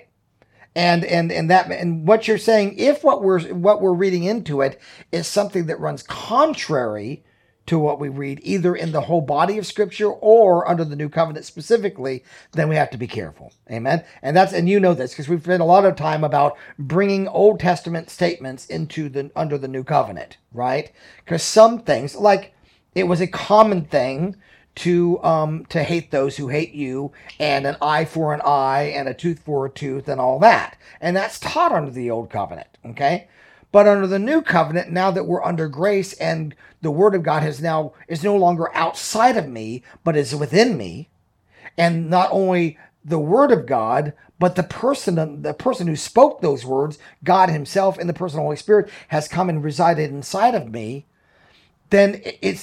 And what you're saying, if what we're reading into it is something that runs contrary to what we read, either in the whole body of Scripture or under the New Covenant specifically, then we have to be careful. Amen. And you know this because we've spent a lot of time about bringing Old Testament statements into under the New Covenant, right? Because some things, like it was a common thing to hate those who hate you, and an eye for an eye and a tooth for a tooth and all that. And that's taught under the Old Covenant, okay? But under the New Covenant, now that we're under grace and the Word of God is no longer outside of me, but is within me, and not only the Word of God, but the person who spoke those words, God Himself in the person of the Holy Spirit, has come and resided inside of me, then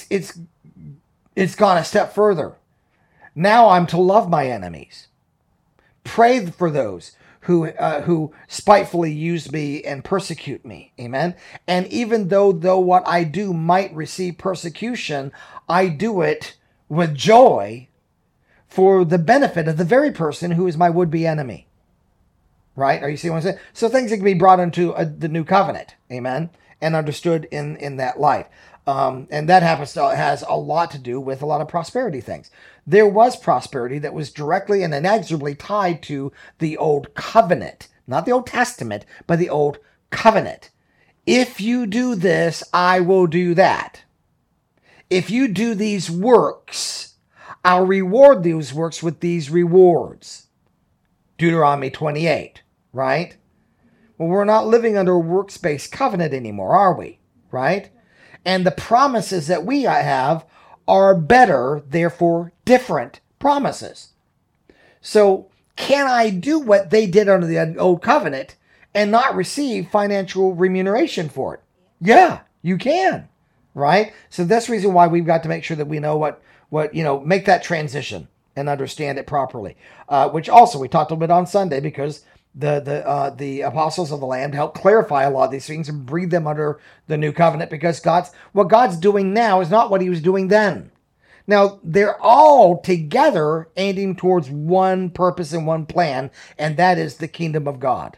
it's gone a step further. Now I'm to love my enemies, pray for those who spitefully use me and persecute me. Amen. And even though what I do might receive persecution, I do it with joy for the benefit of the very person who is my would-be enemy. Right? Are you seeing what I'm saying? So things that can be brought into the New Covenant. Amen. And understood in that light. And that has a lot to do with a lot of prosperity things. There was prosperity that was directly and inexorably tied to the Old Covenant. Not the Old Testament, but the Old Covenant. If you do this, I will do that. If you do these works, I'll reward these works with these rewards. Deuteronomy 28, right? Well, we're not living under a works-based covenant anymore, are we? Right? And the promises that we have are better, therefore different promises. So can I do what they did under the Old Covenant and not receive financial remuneration for it? Yeah, you can, right? So that's the reason why we've got to make sure that we know what make that transition and understand it properly. Which also we talked a little bit on Sunday, because the apostles of the Lamb helped clarify a lot of these things and breathe them under the New Covenant, because what God's doing now is not what He was doing then. Now, they're all together aiming towards one purpose and one plan, and that is the kingdom of God.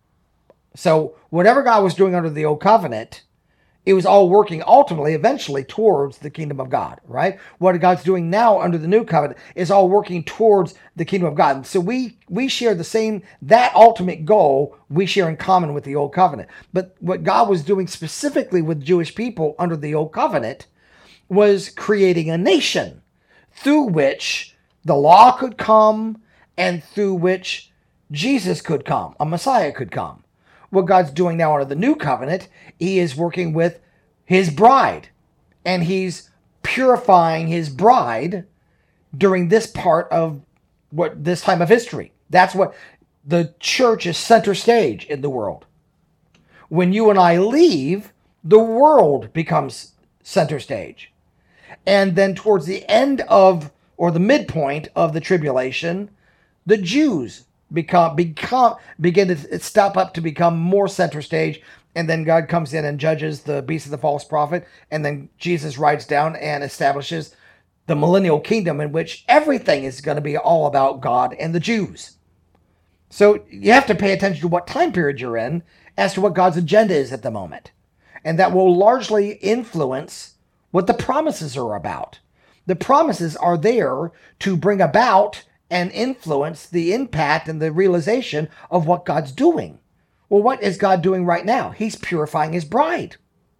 So whatever God was doing under the Old Covenant, it was all working ultimately, eventually, towards the kingdom of God, right? What God's doing now under the New Covenant is all working towards the kingdom of God. And so we share that ultimate goal we share in common with the Old Covenant. But what God was doing specifically with Jewish people under the Old Covenant was creating a nation through which the law could come and through which Jesus could come, a Messiah could come. What God's doing now under the New Covenant, He is working with His bride, and He's purifying His bride during this part of this time of history. That's what the church is, center stage in the world. When you and I leave, the world becomes center stage. And then towards the end of, or the midpoint of the tribulation, the Jews begin to step up to become more center stage, and then God comes in and judges the beast of the false prophet, and then Jesus rides down and establishes the millennial kingdom, in which everything is going to be all about God and the Jews. So you have to pay attention to what time period you're in as to what God's agenda is at the moment, and that will largely influence what the promises are about. The promises are there to bring about and influence the impact and the realization of what God's doing. Well, what is God doing right now? He's purifying His bride.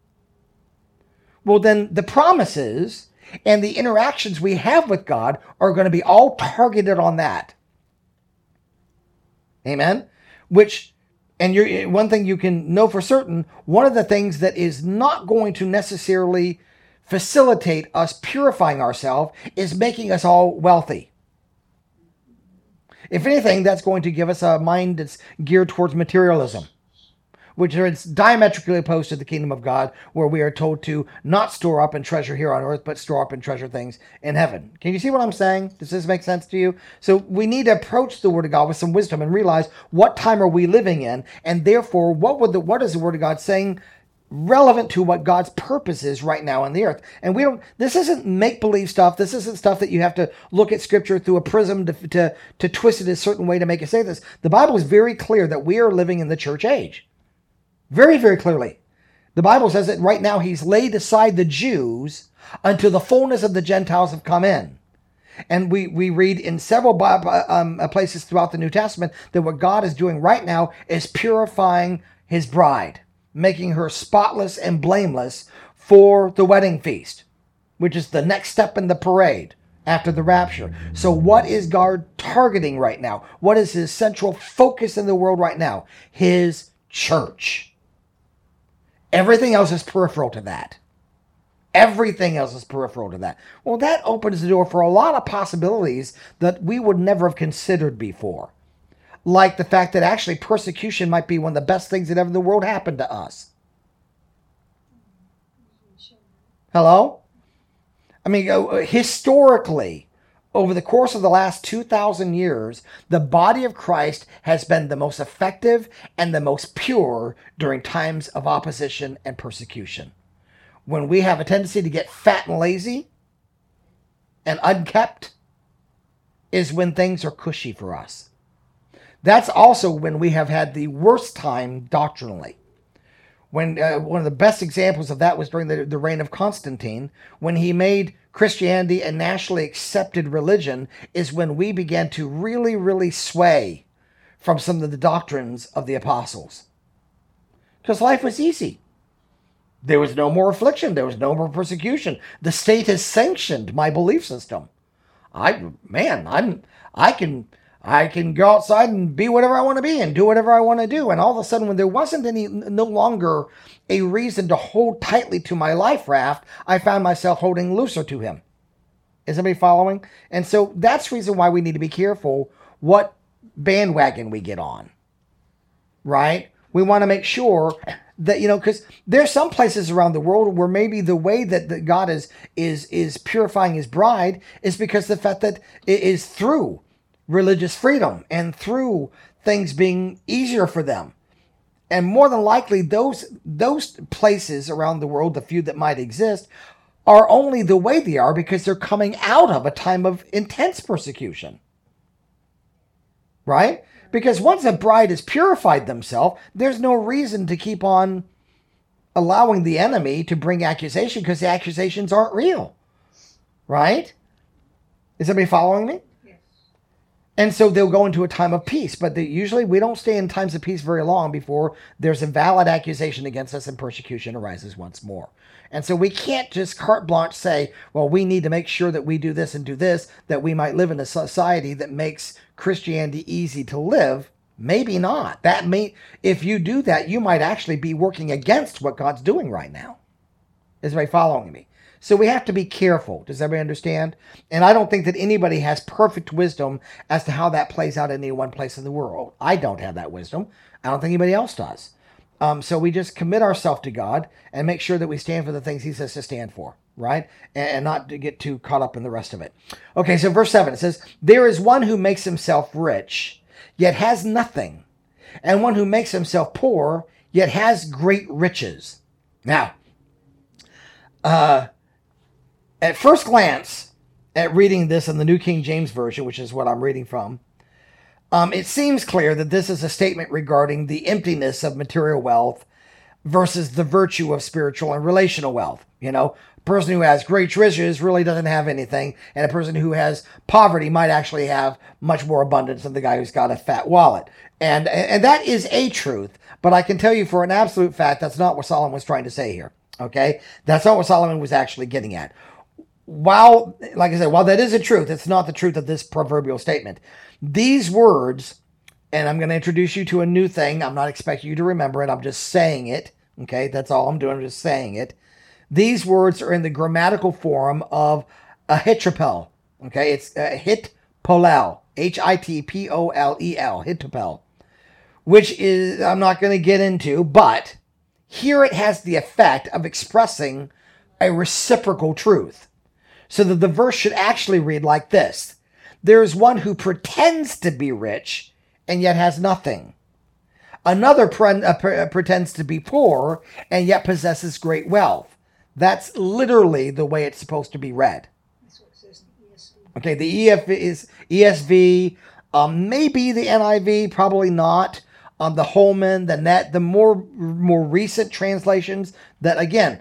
Well, then the promises and the interactions we have with God are going to be all targeted on that. Amen? One thing you can know for certain, one of the things that is not going to necessarily facilitate us purifying ourselves is making us all wealthy. If anything, that's going to give us a mind that's geared towards materialism. which is diametrically opposed to the kingdom of God, where we are told to not store up and treasure here on earth, but store up and treasure things in heaven. Can you see what I'm saying? Does this make sense to you? So we need to approach the Word of God with some wisdom and realize what time are we living in, and therefore what is the Word of God saying relevant to what God's purpose is right now on the earth. And this isn't make-believe stuff. This isn't stuff that you have to look at Scripture through a prism to twist it a certain way to make it say this. The Bible is very clear that we are living in the church age. Very, very clearly. The Bible says that right now he's laid aside the Jews until the fullness of the Gentiles have come in. And we read in several places throughout the New Testament that what God is doing right now is purifying his bride, making her spotless and blameless for the wedding feast, which is the next step in the parade after the rapture. So what is God targeting right now? What is his central focus in the world right now? His church. Everything else is peripheral to that. Everything else is peripheral to that. Well, that opens the door for a lot of possibilities that we would never have considered before. Like the fact that actually persecution might be one of the best things that ever in the world happened to us. Hello? I mean, historically, over the course of the last 2,000 years, the body of Christ has been the most effective and the most pure during times of opposition and persecution. When we have a tendency to get fat and lazy and unkept is when things are cushy for us. That's also when we have had the worst time doctrinally. When one of the best examples of that was during the reign of Constantine, when he made Christianity a nationally accepted religion, is when we began to really, really sway from some of the doctrines of the apostles. Because life was easy. There was no more affliction. There was no more persecution. The state has sanctioned my belief system. I can go outside and be whatever I want to be and do whatever I want to do. And all of a sudden, when there wasn't no longer a reason to hold tightly to my life raft, I found myself holding looser to him. Is anybody following? And so that's the reason why we need to be careful what bandwagon we get on. Right? We want to make sure that, because there's some places around the world where maybe the way that God is purifying his bride is because the fact that it is through religious freedom and through things being easier for them. And more than likely, those places around the world, the few that might exist, are only the way they are because they're coming out of a time of intense persecution. Right? Because once a bride has purified themselves, there's no reason to keep on allowing the enemy to bring accusation because the accusations aren't real. Right? Is everybody following me? And so they'll go into a time of peace, but usually we don't stay in times of peace very long before there's a valid accusation against us and persecution arises once more. And so we can't just carte blanche say, well, we need to make sure that we do this and do this, that we might live in a society that makes Christianity easy to live. Maybe not. If you do that, you might actually be working against what God's doing right now. Is everybody following me? So we have to be careful. Does everybody understand? And I don't think that anybody has perfect wisdom as to how that plays out in any one place in the world. I don't have that wisdom. I don't think anybody else does. So we just commit ourselves to God and make sure that we stand for the things he says to stand for, right? And not to get too caught up in the rest of it. Okay, so verse 7, it says, there is one who makes himself rich, yet has nothing, and one who makes himself poor, yet has great riches. Now, at first glance, at reading this in the New King James Version, which is what I'm reading from, it seems clear that this is a statement regarding the emptiness of material wealth versus the virtue of spiritual and relational wealth. A person who has great riches really doesn't have anything, and a person who has poverty might actually have much more abundance than the guy who's got a fat wallet. And that is a truth, but I can tell you for an absolute fact that's not what Solomon was trying to say here. Okay? That's not what Solomon was actually getting at. While that is a truth, it's not the truth of this proverbial statement. These words, and I'm going to introduce you to a new thing. I'm not expecting you to remember it. I'm just saying it. Okay, that's all I'm doing. I'm just saying it. These words are in the grammatical form of ahitopel. Okay, it's hitpolel, Hitpolel, hitopel, which is, I'm not going to get into, but here it has the effect of expressing a reciprocal truth. So that the verse should actually read like this. There is one who pretends to be rich and yet has nothing. Another pretends to be poor and yet possesses great wealth. That's literally the way it's supposed to be read. That's what it says in the ESV. Okay, the ESV, maybe the NIV, probably not. The Holman, the Net, the more recent translations that, again,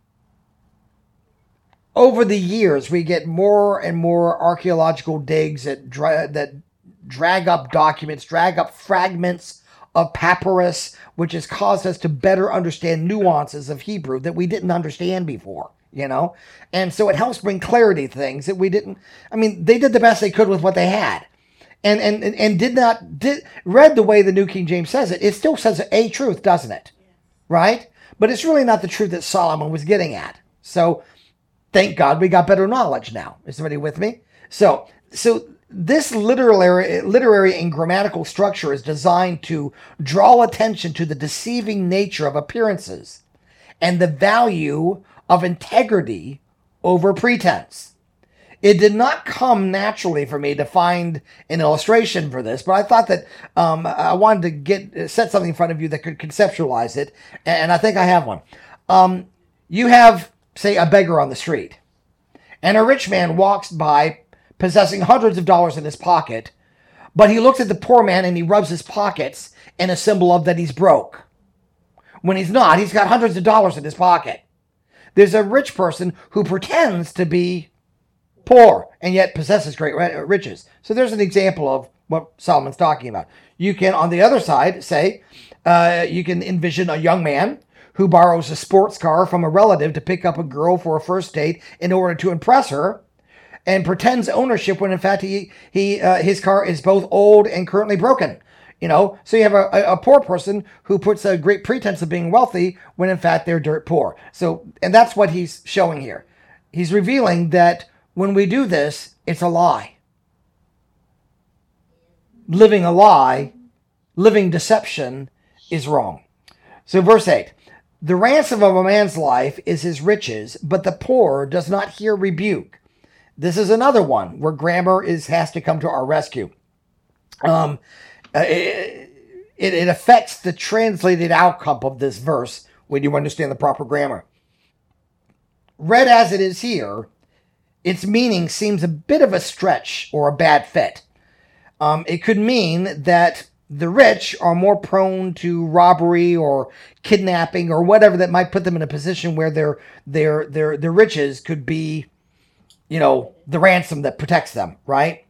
over the years, we get more and more archaeological digs that drag up documents, drag up fragments of papyrus, which has caused us to better understand nuances of Hebrew that we didn't understand before, you know? And so it helps bring clarity to things that we didn't. I mean, they did the best they could with what they had. And read the way the New King James says it. It still says a truth, doesn't it? Right? But it's really not the truth that Solomon was getting at. So thank God we got better knowledge now. Is everybody with me? So this literary and grammatical structure is designed to draw attention to the deceiving nature of appearances and the value of integrity over pretense. It did not come naturally for me to find an illustration for this, but I thought that I wanted to set something in front of you that could conceptualize it, and I think I have one. You have, say, a beggar on the street, and a rich man walks by possessing hundreds of dollars in his pocket, but he looks at the poor man and he rubs his pockets in a symbol of that he's broke. When he's not, he's got hundreds of dollars in his pocket. There's a rich person who pretends to be poor and yet possesses great riches. So there's an example of what Solomon's talking about. You can, on the other side, say, you can envision a young man who borrows a sports car from a relative to pick up a girl for a first date in order to impress her, and pretends ownership when in fact his car is both old and currently broken. You know, so you have a poor person who puts a great pretense of being wealthy when in fact they're dirt poor. So, and that's what he's showing here. He's revealing that when we do this, it's a lie. Living a lie, living deception is wrong. So verse 8, the ransom of a man's life is his riches, but the poor does not hear rebuke. This is another one where grammar has to come to our rescue. It affects the translated outcome of this verse when you understand the proper grammar. Read as it is here, its meaning seems a bit of a stretch or a bad fit. It could mean that the rich are more prone to robbery or kidnapping or whatever that might put them in a position where their riches could be, you know, the ransom that protects them, right?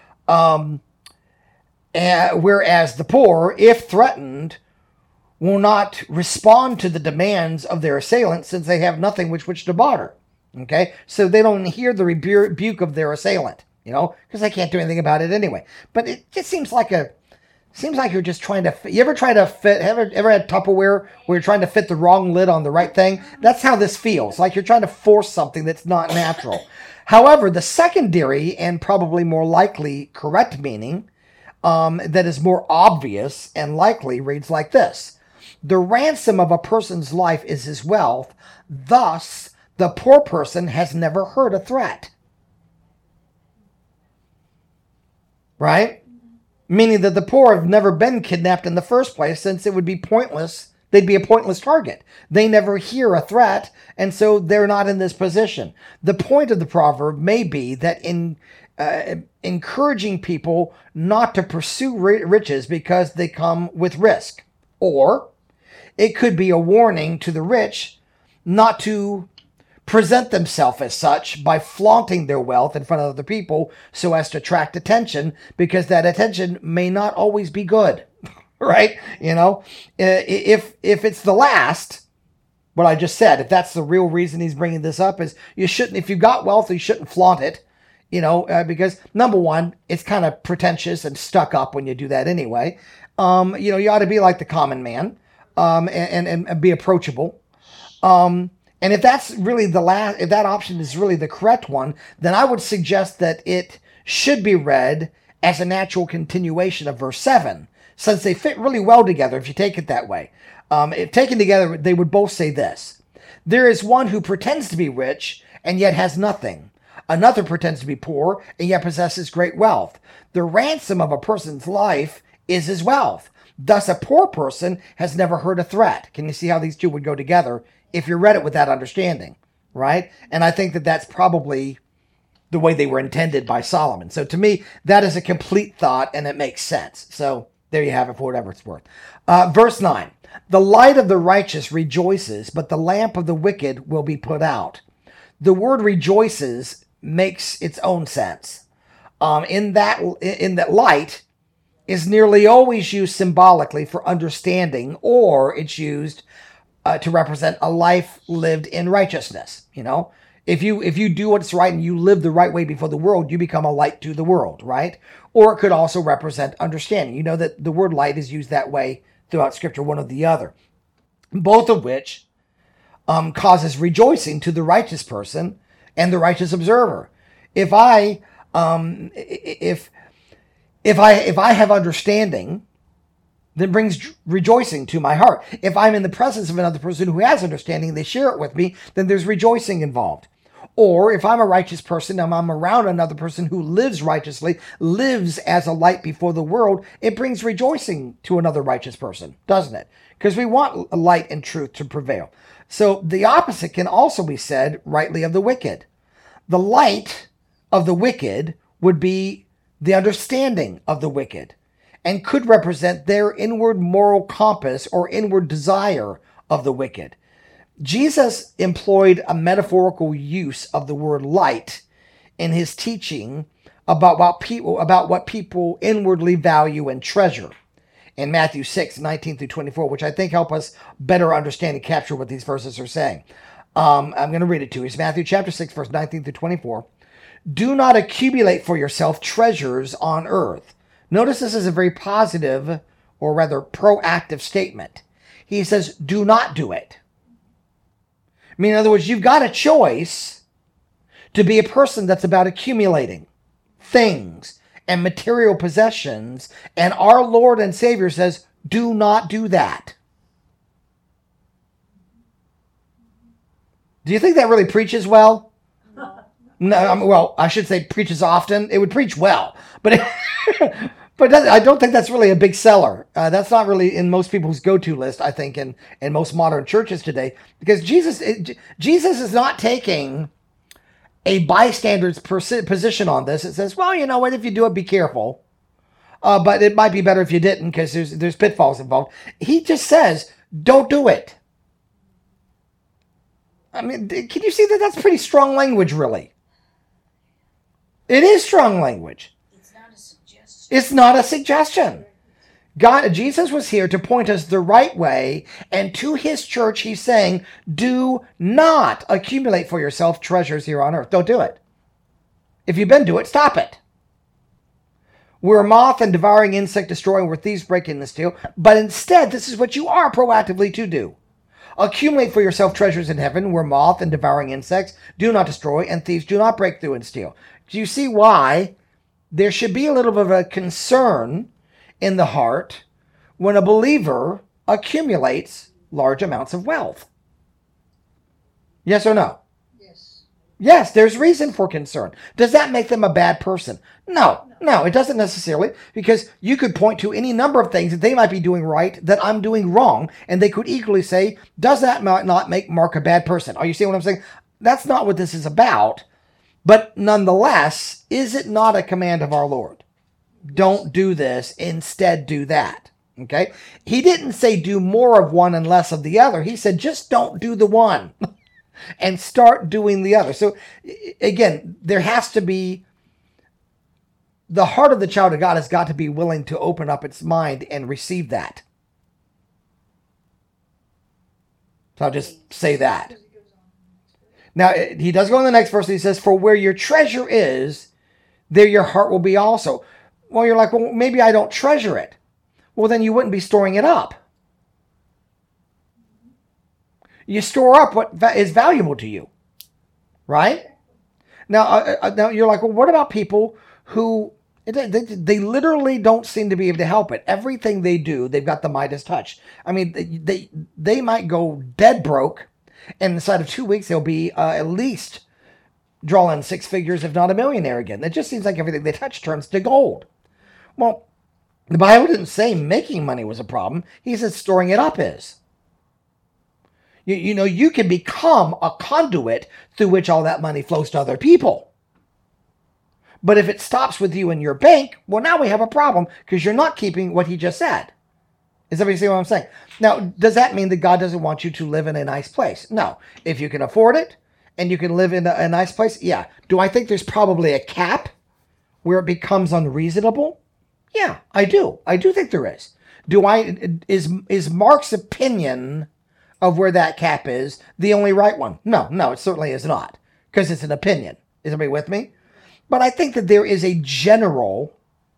Whereas the poor, if threatened, will not respond to the demands of their assailant since they have nothing with which to barter. Okay, so they don't hear the rebuke of their assailant, you know, because they can't do anything about it anyway. But it just seems like you're just trying to. You ever try to fit? Ever had Tupperware where you're trying to fit the wrong lid on the right thing? That's how this feels. Like you're trying to force something that's not natural. However, the secondary and probably more likely correct meaning, that is more obvious and likely, reads like this: the ransom of a person's life is his wealth. Thus, the poor person has never heard a threat. Right? Meaning that the poor have never been kidnapped in the first place, since it would be pointless. They'd be a pointless target. They never hear a threat, and so they're not in this position. The point of the proverb may be that in encouraging people not to pursue riches because they come with risk. Or it could be a warning to the rich not to present themselves as such by flaunting their wealth in front of other people so as to attract attention, because that attention may not always be good, right? You know, if it's the last, what I just said, if that's the real reason he's bringing this up, is you shouldn't, if you've got wealth, you shouldn't flaunt it, you know, because number one, it's kind of pretentious and stuck up when you do that anyway. You know, you ought to be like the common man, and be approachable. And if that's really if that option is really the correct one, then I would suggest that it should be read as a natural continuation of verse 7, since they fit really well together, if you take it that way. If taken together, they would both say this. There is one who pretends to be rich and yet has nothing. Another pretends to be poor and yet possesses great wealth. The ransom of a person's life is his wealth. Thus, a poor person has never heard a threat. Can you see how these two would go together if you read it with that understanding, right? And I think that that's probably the way they were intended by Solomon. So to me, that is a complete thought and it makes sense. So there you have it for whatever it's worth. Verse 9, the light of the righteous rejoices, but the lamp of the wicked will be put out. The word rejoices makes its own sense. In that light is nearly always used symbolically for understanding, or it's used to represent a life lived in righteousness. You know, if you do what's right and you live the right way before the world, you become a light to the world, right? Or it could also represent understanding. You know that the word light is used that way throughout Scripture, one or the other, both of which causes rejoicing to the righteous person and the righteous observer. If I have understanding, then brings rejoicing to my heart. If I'm in the presence of another person who has understanding and they share it with me, then there's rejoicing involved. Or if I'm a righteous person and I'm around another person who lives righteously, lives as a light before the world, it brings rejoicing to another righteous person, doesn't it? Because we want light and truth to prevail. So the opposite can also be said rightly of the wicked. The light of the wicked would be the understanding of the wicked and could represent their inward moral compass or inward desire of the wicked. Jesus employed a metaphorical use of the word light in his teaching about what people inwardly value and treasure in Matthew 6:19 through 24, which I think help us better understand and capture what these verses are saying. I'm going to read it to you. It's Matthew chapter 6, verse 19 through 24. Do not accumulate for yourself treasures on earth. Notice this is a very positive, or rather proactive statement. He says, do not do it. I mean, in other words, you've got a choice to be a person that's about accumulating things and material possessions. And our Lord and Savior says, do not do that. Do you think that really preaches well? No, well, I should say preaches often. It would preach well, but I don't think that's really a big seller. That's not really in most people's go-to list, I think, in most modern churches today, because Jesus is not taking a bystander's position on this. It says, well, you know what, if you do it, be careful. But it might be better if you didn't, because there's pitfalls involved. He just says, don't do it. I mean, can you see that that's pretty strong language, really? It is strong language. It's not a suggestion. It's not a suggestion. Jesus was here to point us the right way, and to his church, he's saying, do not accumulate for yourself treasures here on earth. Don't do it. If you've been doing it, stop it. We're a moth and devouring insect destroying, we're thieves breaking and steal, but instead, this is what you are proactively to do. Accumulate for yourself treasures in heaven, where moth and devouring insects do not destroy, and thieves do not break through and steal. Do you see why there should be a little bit of a concern in the heart when a believer accumulates large amounts of wealth? Yes or no? Yes. Yes, there's reason for concern. Does that make them a bad person? No, it doesn't necessarily, because you could point to any number of things that they might be doing right that I'm doing wrong, and they could equally say, does that not make Mark a bad person? Are you seeing what I'm saying? That's not what this is about. But nonetheless, is it not a command of our Lord? Don't do this, instead do that. Okay? He didn't say do more of one and less of the other. He said just don't do the one and start doing the other. So again, there has to be, the heart of the child of God has got to be willing to open up its mind and receive that. So I'll just say that. Now, he does go in the next verse, and he says, for where your treasure is, there your heart will be also. Well, you're like, well, maybe I don't treasure it. Well, then you wouldn't be storing it up. You store up what is valuable to you, right? Now you're like, well, what about people who They literally don't seem to be able to help it. Everything they do, they've got the Midas touch. I mean, they might go dead broke, and inside of 2 weeks, they'll be at least drawing six figures, if not a millionaire again. It just seems like everything they touch turns to gold. Well, the Bible didn't say making money was a problem. He said storing it up is. You can become a conduit through which all that money flows to other people. But if it stops with you in your bank, well, now we have a problem because you're not keeping what he just said. Does everybody see what I'm saying? Now, does that mean that God doesn't want you to live in a nice place? No. If you can afford it and you can live in a nice place, yeah. Do I think there's probably a cap where it becomes unreasonable? Yeah, I do. I do think there is. Is Mark's opinion of where that cap is the only right one? No, it certainly is not, because it's an opinion. Is everybody with me? But I think that there is a general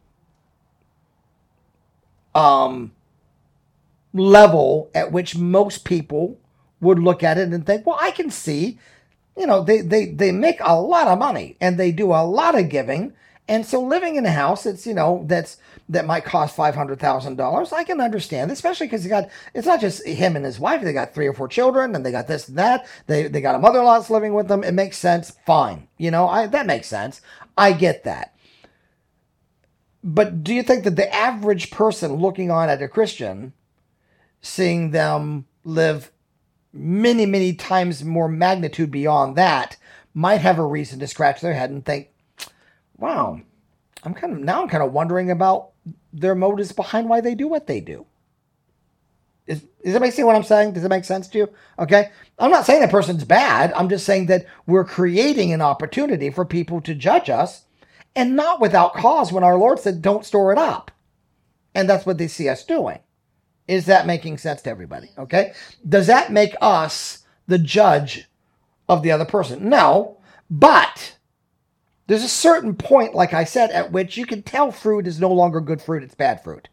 level at which most people would look at it and think, well, I can see, they make a lot of money and they do a lot of giving. And so living in a house that might cost $500,000, I can understand, especially because it's not just him and his wife. They got 3 or 4 children, and they got this and that. They got a mother-in-law that's living with them. It makes sense. Fine. That makes sense. I get that. But do you think that the average person looking on at a Christian, seeing them live many, many times more magnitude beyond that, might have a reason to scratch their head and think, wow, I'm kind of wondering about their motives behind why they do what they do. Is anybody see what I'm saying? Does it make sense to you? Okay. I'm not saying that person's bad. I'm just saying that we're creating an opportunity for people to judge us, and not without cause, when our Lord said, don't store it up. And that's what they see us doing. Is that making sense to everybody? Okay. Does that make us the judge of the other person? No, but there's a certain point, like I said, at which you can tell fruit is no longer good fruit, it's bad fruit.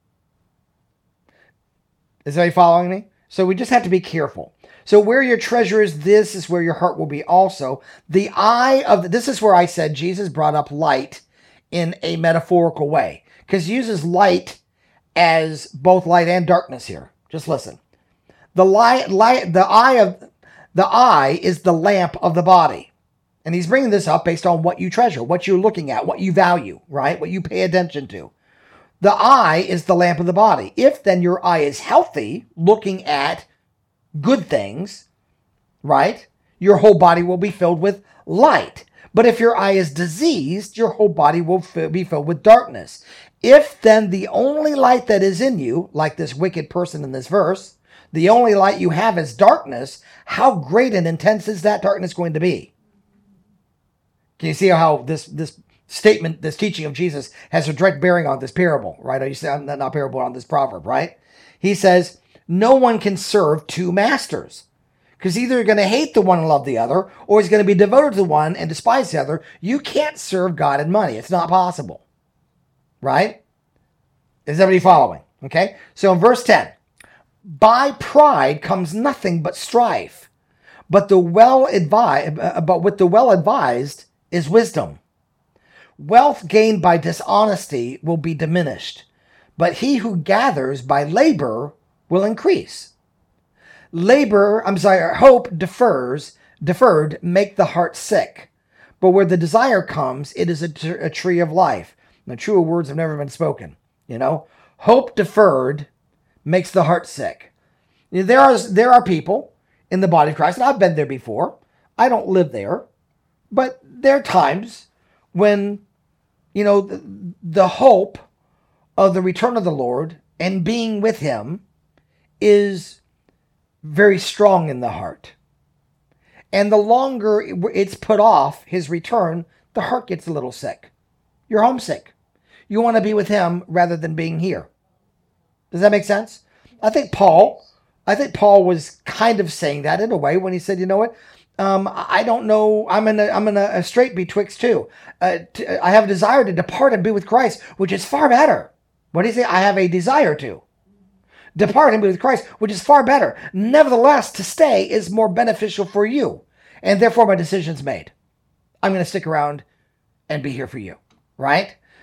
Is anybody following me? So we just have to be careful. So where your treasure is, this is where your heart will be also. This is where I said Jesus brought up light in a metaphorical way, because he uses light as both light and darkness here. Just listen. The eye is the lamp of the body. And he's bringing this up based on what you treasure, what you're looking at, what you value, right? What you pay attention to. The eye is the lamp of the body. If then your eye is healthy, looking at good things, right? Your whole body will be filled with light. But if your eye is diseased, your whole body will be filled with darkness. If then the only light that is in you, like this wicked person in this verse, the only light you have is darkness, how great and intense is that darkness going to be? Can you see how this statement, this teaching of Jesus has a direct bearing on this parable, right? Or you say, not parable, on this proverb, right? He says, no one can serve 2 masters, because either you're going to hate the one and love the other, or he's going to be devoted to the one and despise the other. You can't serve God and money. It's not possible, right? Is everybody following? Okay. So in verse 10, by pride comes nothing but strife, but with the well advised is wisdom. Wealth gained by dishonesty will be diminished, but he who gathers by labor will increase. Hope deferred make the heart sick, but where the desire comes, it is a tree of life. Now, truer words have never been spoken. Hope deferred makes the heart sick. There are people in the body of Christ, and I've been there before. I don't live there, but there are times when, the hope of the return of the Lord and being with him is very strong in the heart. And the longer it's put off, his return, the heart gets a little sick. You're homesick. You want to be with him rather than being here. Does that make sense? I think Paul was kind of saying that in a way when he said, you know what? I don't know. I'm in a strait betwixt two. I have a desire to depart and be with Christ, which is far better. What do you say? I have a desire to depart and be with Christ, which is far better. Nevertheless, to stay is more beneficial for you. And therefore my decision's made. I'm going to stick around and be here for you. Right?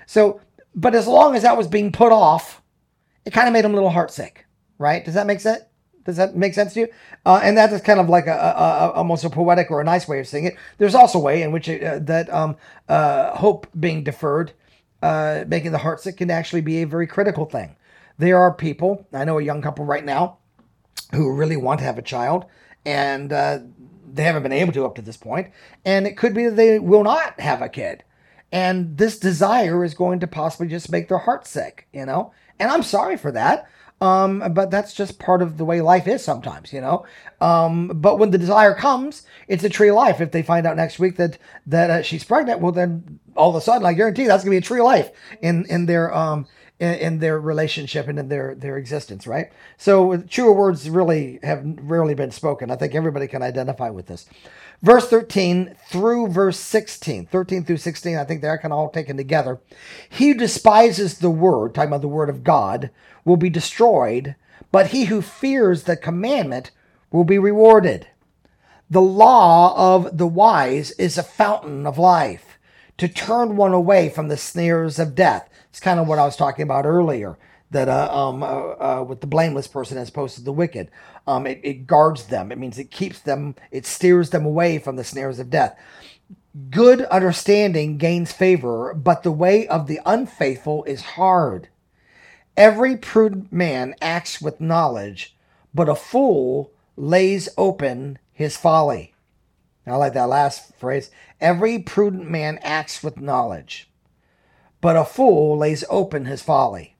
So, but as long as that was being put off, it kind of made him a little heartsick, right? Does that make sense? Does that make sense to you? And that is kind of like a almost a poetic or a nice way of saying it. There's also a way in which hope being deferred, making the heartsick, can actually be a very critical thing. There are people, I know a young couple right now, who really want to have a child, and they haven't been able to up to this point, and it could be that they will not have a kid. And this desire is going to possibly just make their heart sick, you know? And I'm sorry for that. But that's just part of the way life is sometimes, you know. But when the desire comes, it's a tree of life. If they find out next week that she's pregnant, well, then all of a sudden, I guarantee that's gonna be a tree of life in their relationship and in their existence, right? So truer words really have rarely been spoken. I think everybody can identify with this. Verse 13 through verse 16, 13 through 16, I think they're kind of all taken together. He who despises the word, talking about the word of God, will be destroyed, but he who fears the commandment will be rewarded. The law of the wise is a fountain of life, to turn one away from the snares of death. It's kind of what I was talking about earlier, that with the blameless person as opposed to the wicked. It guards them. It means it keeps them, it steers them away from the snares of death. Good understanding gains favor, but the way of the unfaithful is hard. Every prudent man acts with knowledge, but a fool lays open his folly. I like that last phrase. Every prudent man acts with knowledge, but a fool lays open his folly.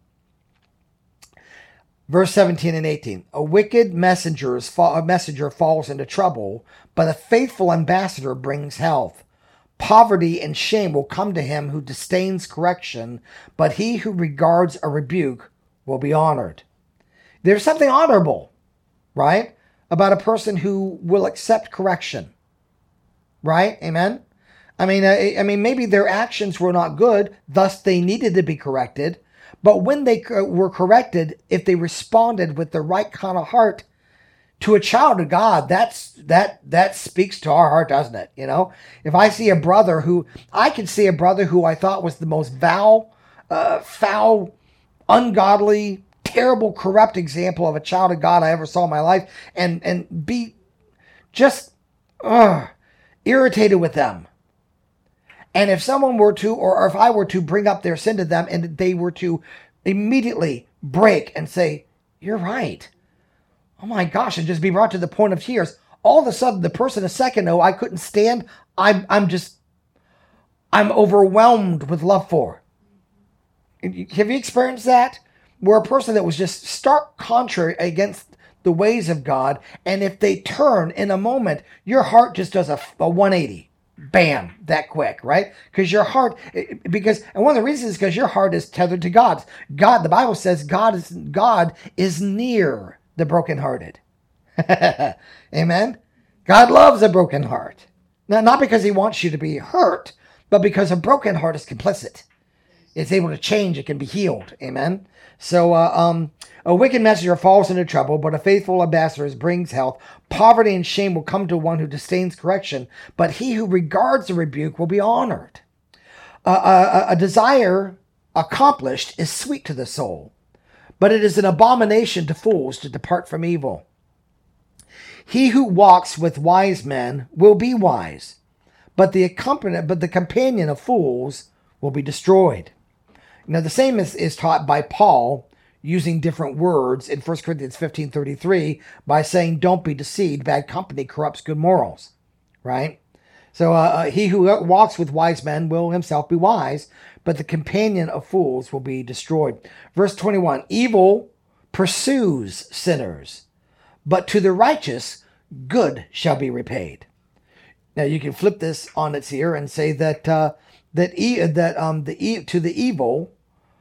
Verse 17 and 18. A wicked messenger falls into trouble, but a faithful ambassador brings health. Poverty and shame will come to him who disdains correction, but he who regards a rebuke will be honored. There's something honorable, right, about a person who will accept correction, right? Amen? I mean, maybe their actions were not good, thus they needed to be corrected. But when they were corrected, if they responded with the right kind of heart to a child of God, that speaks to our heart, doesn't it? You know, if I see a brother who I thought was the most foul, ungodly, terrible, corrupt example of a child of God I ever saw in my life, and be just irritated with them. And if someone were to, or if I were to bring up their sin to them and they were to immediately break and say, you're right, oh my gosh, and just be brought to the point of tears, all of a sudden the person a second ago I couldn't stand, I'm overwhelmed with love for. Have you experienced that? Where a person that was just stark contrary against the ways of God, and if they turn in a moment, your heart just does a 180. Bam, that quick, right? Because your heart, and one of the reasons is because your heart is tethered to God. God, the Bible says God is near the brokenhearted. Amen? God loves a broken heart. Now, not because he wants you to be hurt, but because a broken heart is complicit. It's able to change. It can be healed. Amen? So, a wicked messenger falls into trouble, but a faithful ambassador brings health. Poverty and shame will come to one who disdains correction, but he who regards the rebuke will be honored. A desire accomplished is sweet to the soul, but it is an abomination to fools to depart from evil. He who walks with wise men will be wise, but the companion of fools will be destroyed. Now, the same is taught by Paul, using different words in 1 Corinthians 15:33 by saying, don't be deceived, bad company corrupts good morals, right? So he who walks with wise men will himself be wise, but the companion of fools will be destroyed. Verse 21, evil pursues sinners, but to the righteous good shall be repaid. Now you can flip this on its ear and say that to the evil,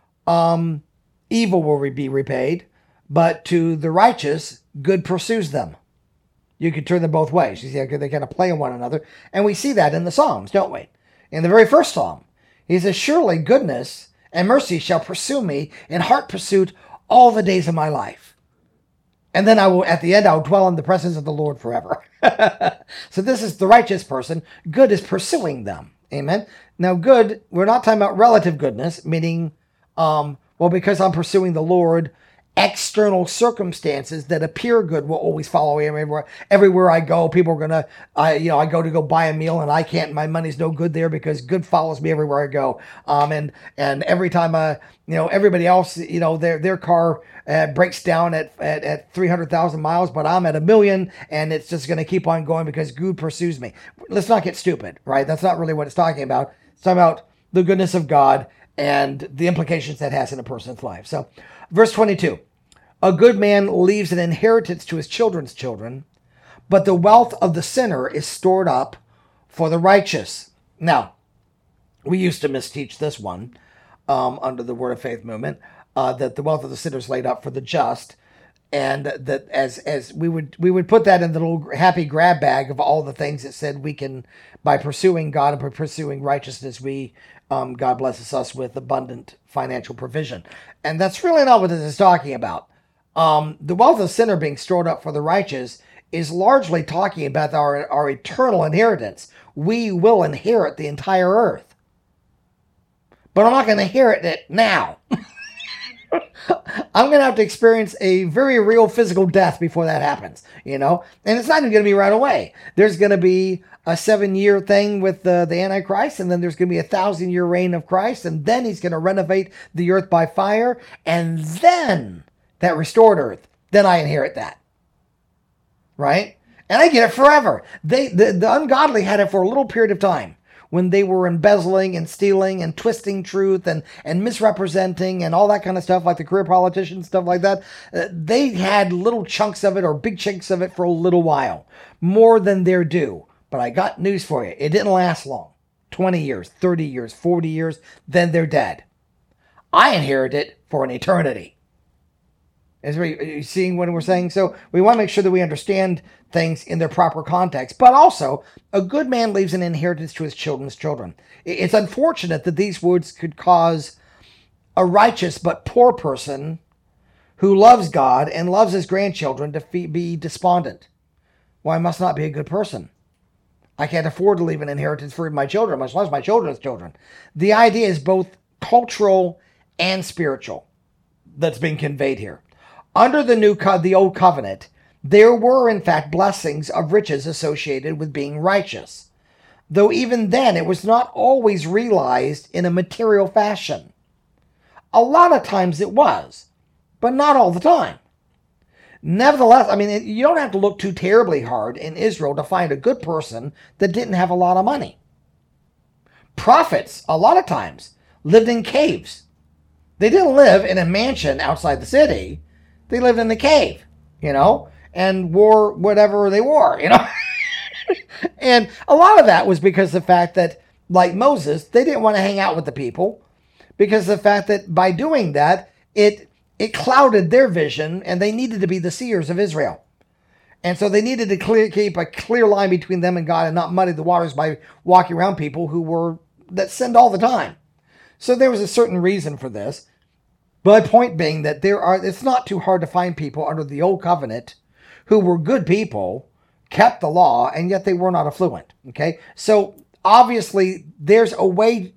evil will be repaid, but to the righteous, good pursues them. You can turn them both ways. You see, they kind of play on one another. And we see that in the Psalms, don't we? In the very first Psalm, he says, surely goodness and mercy shall pursue me in heart pursuit all the days of my life. And then at the end, I'll dwell in the presence of the Lord forever. So this is the righteous person. Good is pursuing them. Amen. Now, good, we're not talking about relative goodness, meaning, because I'm pursuing the Lord, external circumstances that appear good will always follow me everywhere I go. People are gonna, I go to go buy a meal and I can't. My money's no good there because good follows me everywhere I go. And every time everybody else, their car breaks down at 300,000 miles, but I'm at 1 million, and it's just gonna keep on going because good pursues me. Let's not get stupid, right? That's not really what it's talking about. It's talking about the goodness of God and the implications that has in a person's life. So, verse 22. A good man leaves an inheritance to his children's children, but the wealth of the sinner is stored up for the righteous. Now, we used to misteach this one under the Word of Faith movement, that the wealth of the sinner is laid up for the just, and that as we would put that in the little happy grab bag of all the things that said we can, by pursuing God and by pursuing righteousness, God blesses us with abundant financial provision. And that's really not what this is talking about. The wealth of the sinner being stored up for the righteous is largely talking about our eternal inheritance. We will inherit the entire earth. But I'm not going to inherit it now. I'm going to have to experience a very real physical death before that happens, and it's not even going to be right away. There's going to be a 7-year thing with the Antichrist, and then there's going to be a 1,000-year reign of Christ, and then he's going to renovate the earth by fire, and then that restored earth, then I inherit that, right? And I get it forever. The ungodly had it for a little period of time when they were embezzling and stealing and twisting truth and misrepresenting and all that kind of stuff, like the career politicians, stuff like that. They had little chunks of it or big chunks of it for a little while, more than their due. But I got news for you. It didn't last long. 20 years, 30 years, 40 years, then they're dead. I inherit it for an eternity. Are you seeing what we're saying? So we want to make sure that we understand things in their proper context. But also, a good man leaves an inheritance to his children's children. It's unfortunate that these words could cause a righteous but poor person who loves God and loves his grandchildren to be despondent. Well, I must not be a good person. I can't afford to leave an inheritance for my children, much less my children's children. The idea is both cultural and spiritual that's being conveyed here. Under the old covenant, there were in fact blessings of riches associated with being righteous, though even then it was not always realized in a material fashion. A lot of times it was, but not all the time. Nevertheless, you don't have to look too terribly hard in Israel to find a good person that didn't have a lot of money. Prophets, a lot of times, lived in caves. They didn't live in a mansion outside the city. They lived in the cave, and wore whatever they wore, And a lot of that was because of the fact that, like Moses, they didn't want to hang out with the people because of the fact that by doing that, it clouded their vision, and they needed to be the seers of Israel. And so they needed to keep a clear line between them and God and not muddy the waters by walking around people that sinned all the time. So there was a certain reason for this. My point being that it's not too hard to find people under the old covenant who were good people, kept the law, and yet they were not affluent. Okay? So obviously there's a way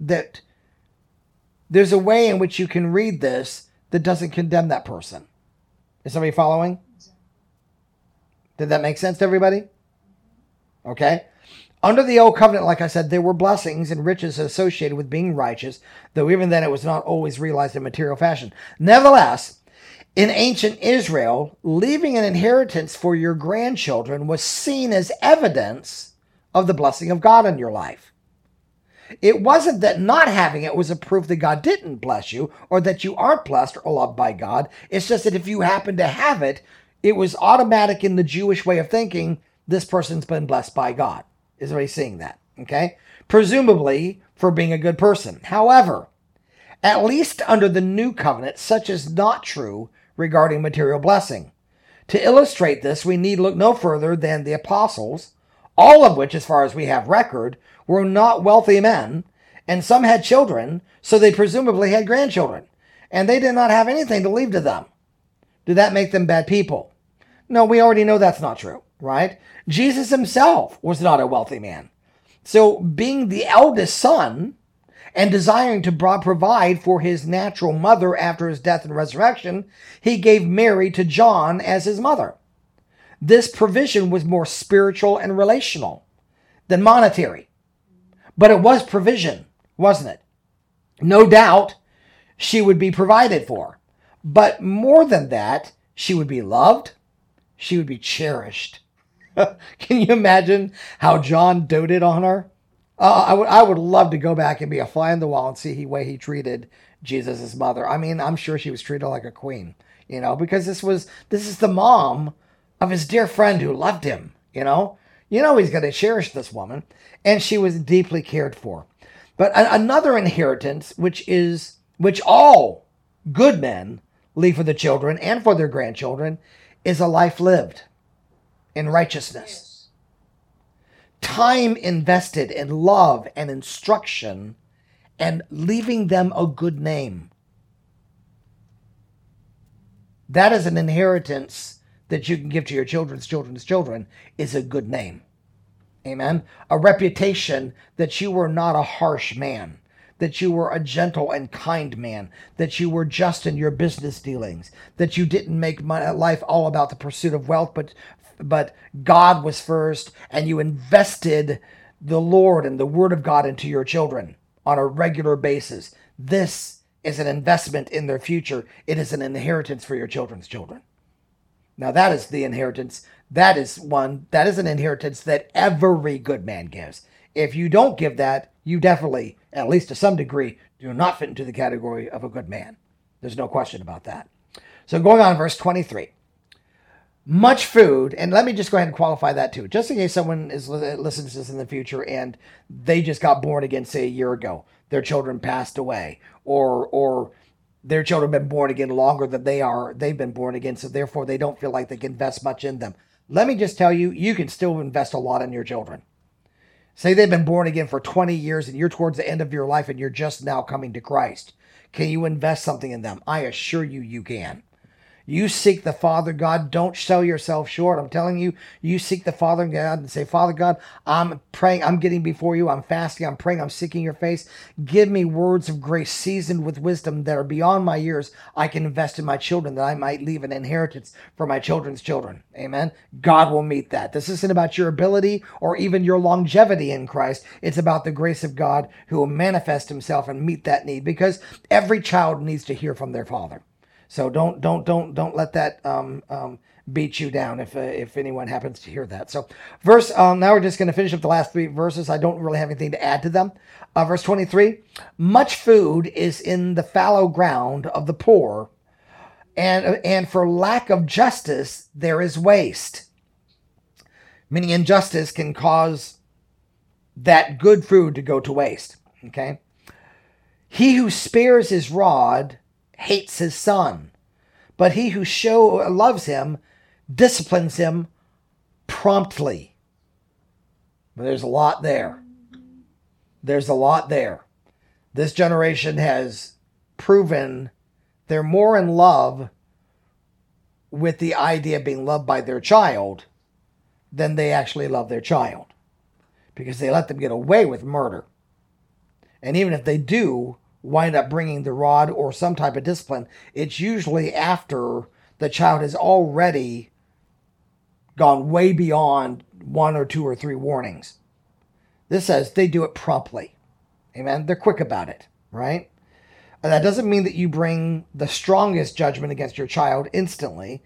in which you can read this that doesn't condemn that person. Is somebody following? Did that make sense to everybody? Okay? Under the old covenant, like I said, there were blessings and riches associated with being righteous, though even then it was not always realized in material fashion. Nevertheless, in ancient Israel, leaving an inheritance for your grandchildren was seen as evidence of the blessing of God in your life. It wasn't that not having it was a proof that God didn't bless you or that you aren't blessed or loved by God. It's just that if you happen to have it, it was automatic in the Jewish way of thinking, this person's been blessed by God. Is everybody seeing that? Okay? Presumably for being a good person. However, at least under the new covenant, such is not true regarding material blessing. To illustrate this, we need look no further than the apostles, all of which, as far as we have record, were not wealthy men, and some had children, so they presumably had grandchildren, and they did not have anything to leave to them. Did that make them bad people? No, we already know that's not true, right? Jesus himself was not a wealthy man. So being the eldest son and desiring to provide for his natural mother after his death and resurrection, he gave Mary to John as his mother. This provision was more spiritual and relational than monetary. But it was provision, wasn't it? No doubt she would be provided for. But more than that, she would be loved. She would be cherished. Can you imagine how John doted on her? I would love to go back and be a fly on the wall and see the way he treated Jesus' mother. I mean, I'm sure she was treated like a queen, because this is the mom of his dear friend who loved him, he's going to cherish this woman, and she was deeply cared for. But another inheritance, which all good men leave for the children and for their grandchildren, is a life lived in righteousness. Time invested in love and instruction and leaving them a good name. That is an inheritance that you can give to your children's children, is a good name. Amen. A reputation that you were not a harsh man, that you were a gentle and kind man, that you were just in your business dealings, that you didn't make life all about the pursuit of wealth, but God was first, and you invested the Lord and the Word of God into your children on a regular basis. This is an investment in their future. It is an inheritance for your children's children. Now that is the inheritance. That is an inheritance that every good man gives. If you don't give that, you definitely, at least to some degree, do not fit into the category of a good man. There's no question about that. So going on, verse 23. Much food, and let me just go ahead and qualify that too, just in case someone is listening to this in the future and they just got born again, say a year ago, their children passed away, or their children have been born again longer than they've been born again, so therefore they don't feel like they can invest much in them. Let me just tell you, you can still invest a lot in your children. Say they've been born again for 20 years and you're towards the end of your life and you're just now coming to Christ. Can you invest something in them? I assure you, you can. You seek the Father God. Don't sell yourself short. I'm telling you, you seek the Father God and say, Father God, I'm praying. I'm getting before you. I'm fasting. I'm praying. I'm seeking your face. Give me words of grace seasoned with wisdom that are beyond my years. I can invest in my children, that I might leave an inheritance for my children's children. Amen. God will meet that. This isn't about your ability or even your longevity in Christ. It's about the grace of God who will manifest himself and meet that need, because every child needs to hear from their father. So don't let that beat you down if anyone happens to hear that. So now we're just going to finish up the last three verses. I don't really have anything to add to them. Verse 23, much food is in the fallow ground of the poor, and for lack of justice there is waste. Meaning injustice can cause that good food to go to waste. Okay. He who spares his rod hates his son, but he who loves him disciplines him promptly. But there's a lot there. There's a lot there. This generation has proven they're more in love with the idea of being loved by their child than they actually love their child, because they let them get away with murder. And even if they do wind up bringing the rod or some type of discipline, it's usually after the child has already gone way beyond 1 or 2 or 3 warnings. This says they do it promptly. Amen. They're quick about it, right? And that doesn't mean that you bring the strongest judgment against your child instantly.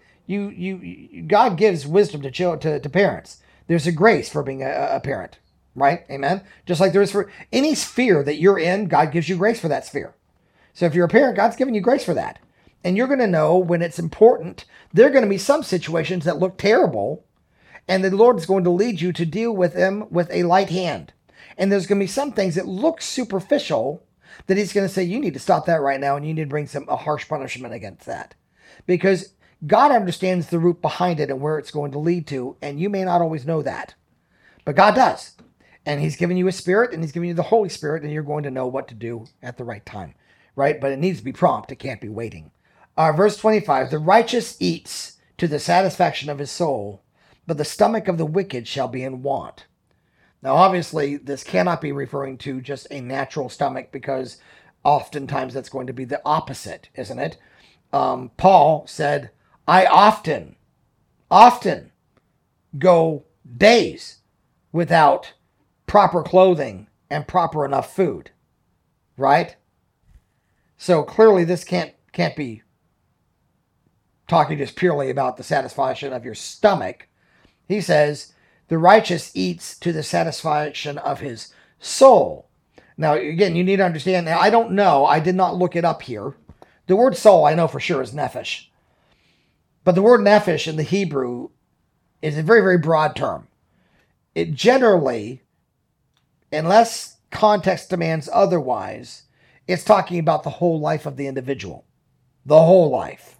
God gives wisdom to parents. There's a grace for being a parent. Right? Amen. Just like there is for any sphere that you're in, God gives you grace for that sphere. So if you're a parent, God's giving you grace for that. And you're going to know when it's important. There are going to be some situations that look terrible, and the Lord is going to lead you to deal with them with a light hand. And there's going to be some things that look superficial that he's going to say, you need to stop that right now, and you need to bring a harsh punishment against that. Because God understands the root behind it and where it's going to lead to, and you may not always know that. But God does. And he's given you a spirit, and he's given you the Holy Spirit, and you're going to know what to do at the right time, right? But it needs to be prompt. It can't be waiting. Verse 25, the righteous eats to the satisfaction of his soul, but the stomach of the wicked shall be in want. Now, obviously, this cannot be referring to just a natural stomach, because oftentimes that's going to be the opposite, isn't it? Paul said, I often go days without proper clothing and proper enough food, right? So clearly this can't be talking just purely about the satisfaction of your stomach. He says, the righteous eats to the satisfaction of his soul. Now, again, you need to understand, now, I don't know, I did not look it up here. The word soul, I know for sure, is nephesh. But the word nephesh in the Hebrew is a very, very broad term. It generally, unless context demands otherwise, it's talking about the whole life of the individual. The whole life.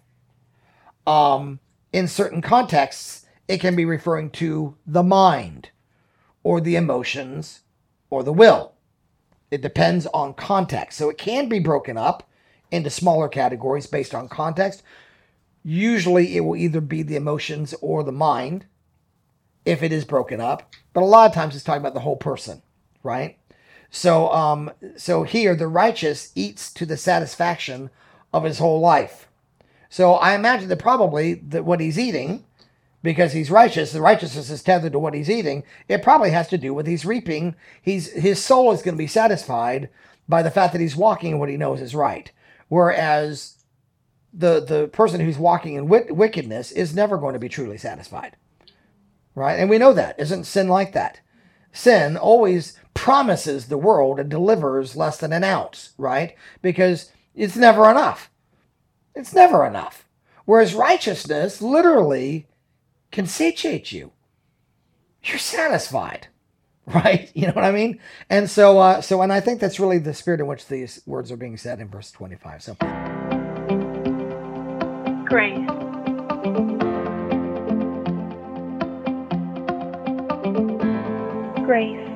In certain contexts, it can be referring to the mind, or the emotions, or the will. It depends on context. So it can be broken up into smaller categories based on context. Usually it will either be the emotions or the mind, if it is broken up. But a lot of times it's talking about the whole person, right? So here, the righteous eats to the satisfaction of his whole life. So I imagine that probably what he's eating, because he's righteous, the righteousness is tethered to what he's eating, it probably has to do with he's reaping. His soul is going to be satisfied by the fact that he's walking in what he knows is right. Whereas the person who's walking in wickedness is never going to be truly satisfied. Right? And we know that. Isn't sin like that? Sin always promises the world and delivers less than an ounce, right? Because it's never enough. It's never enough. Whereas righteousness literally can satiate you. You're satisfied, right? You know what I mean? And so and I think that's really the spirit in which these words are being said in verse 25. So, Grace. Grace.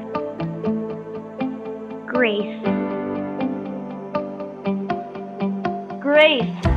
Grace. Grace.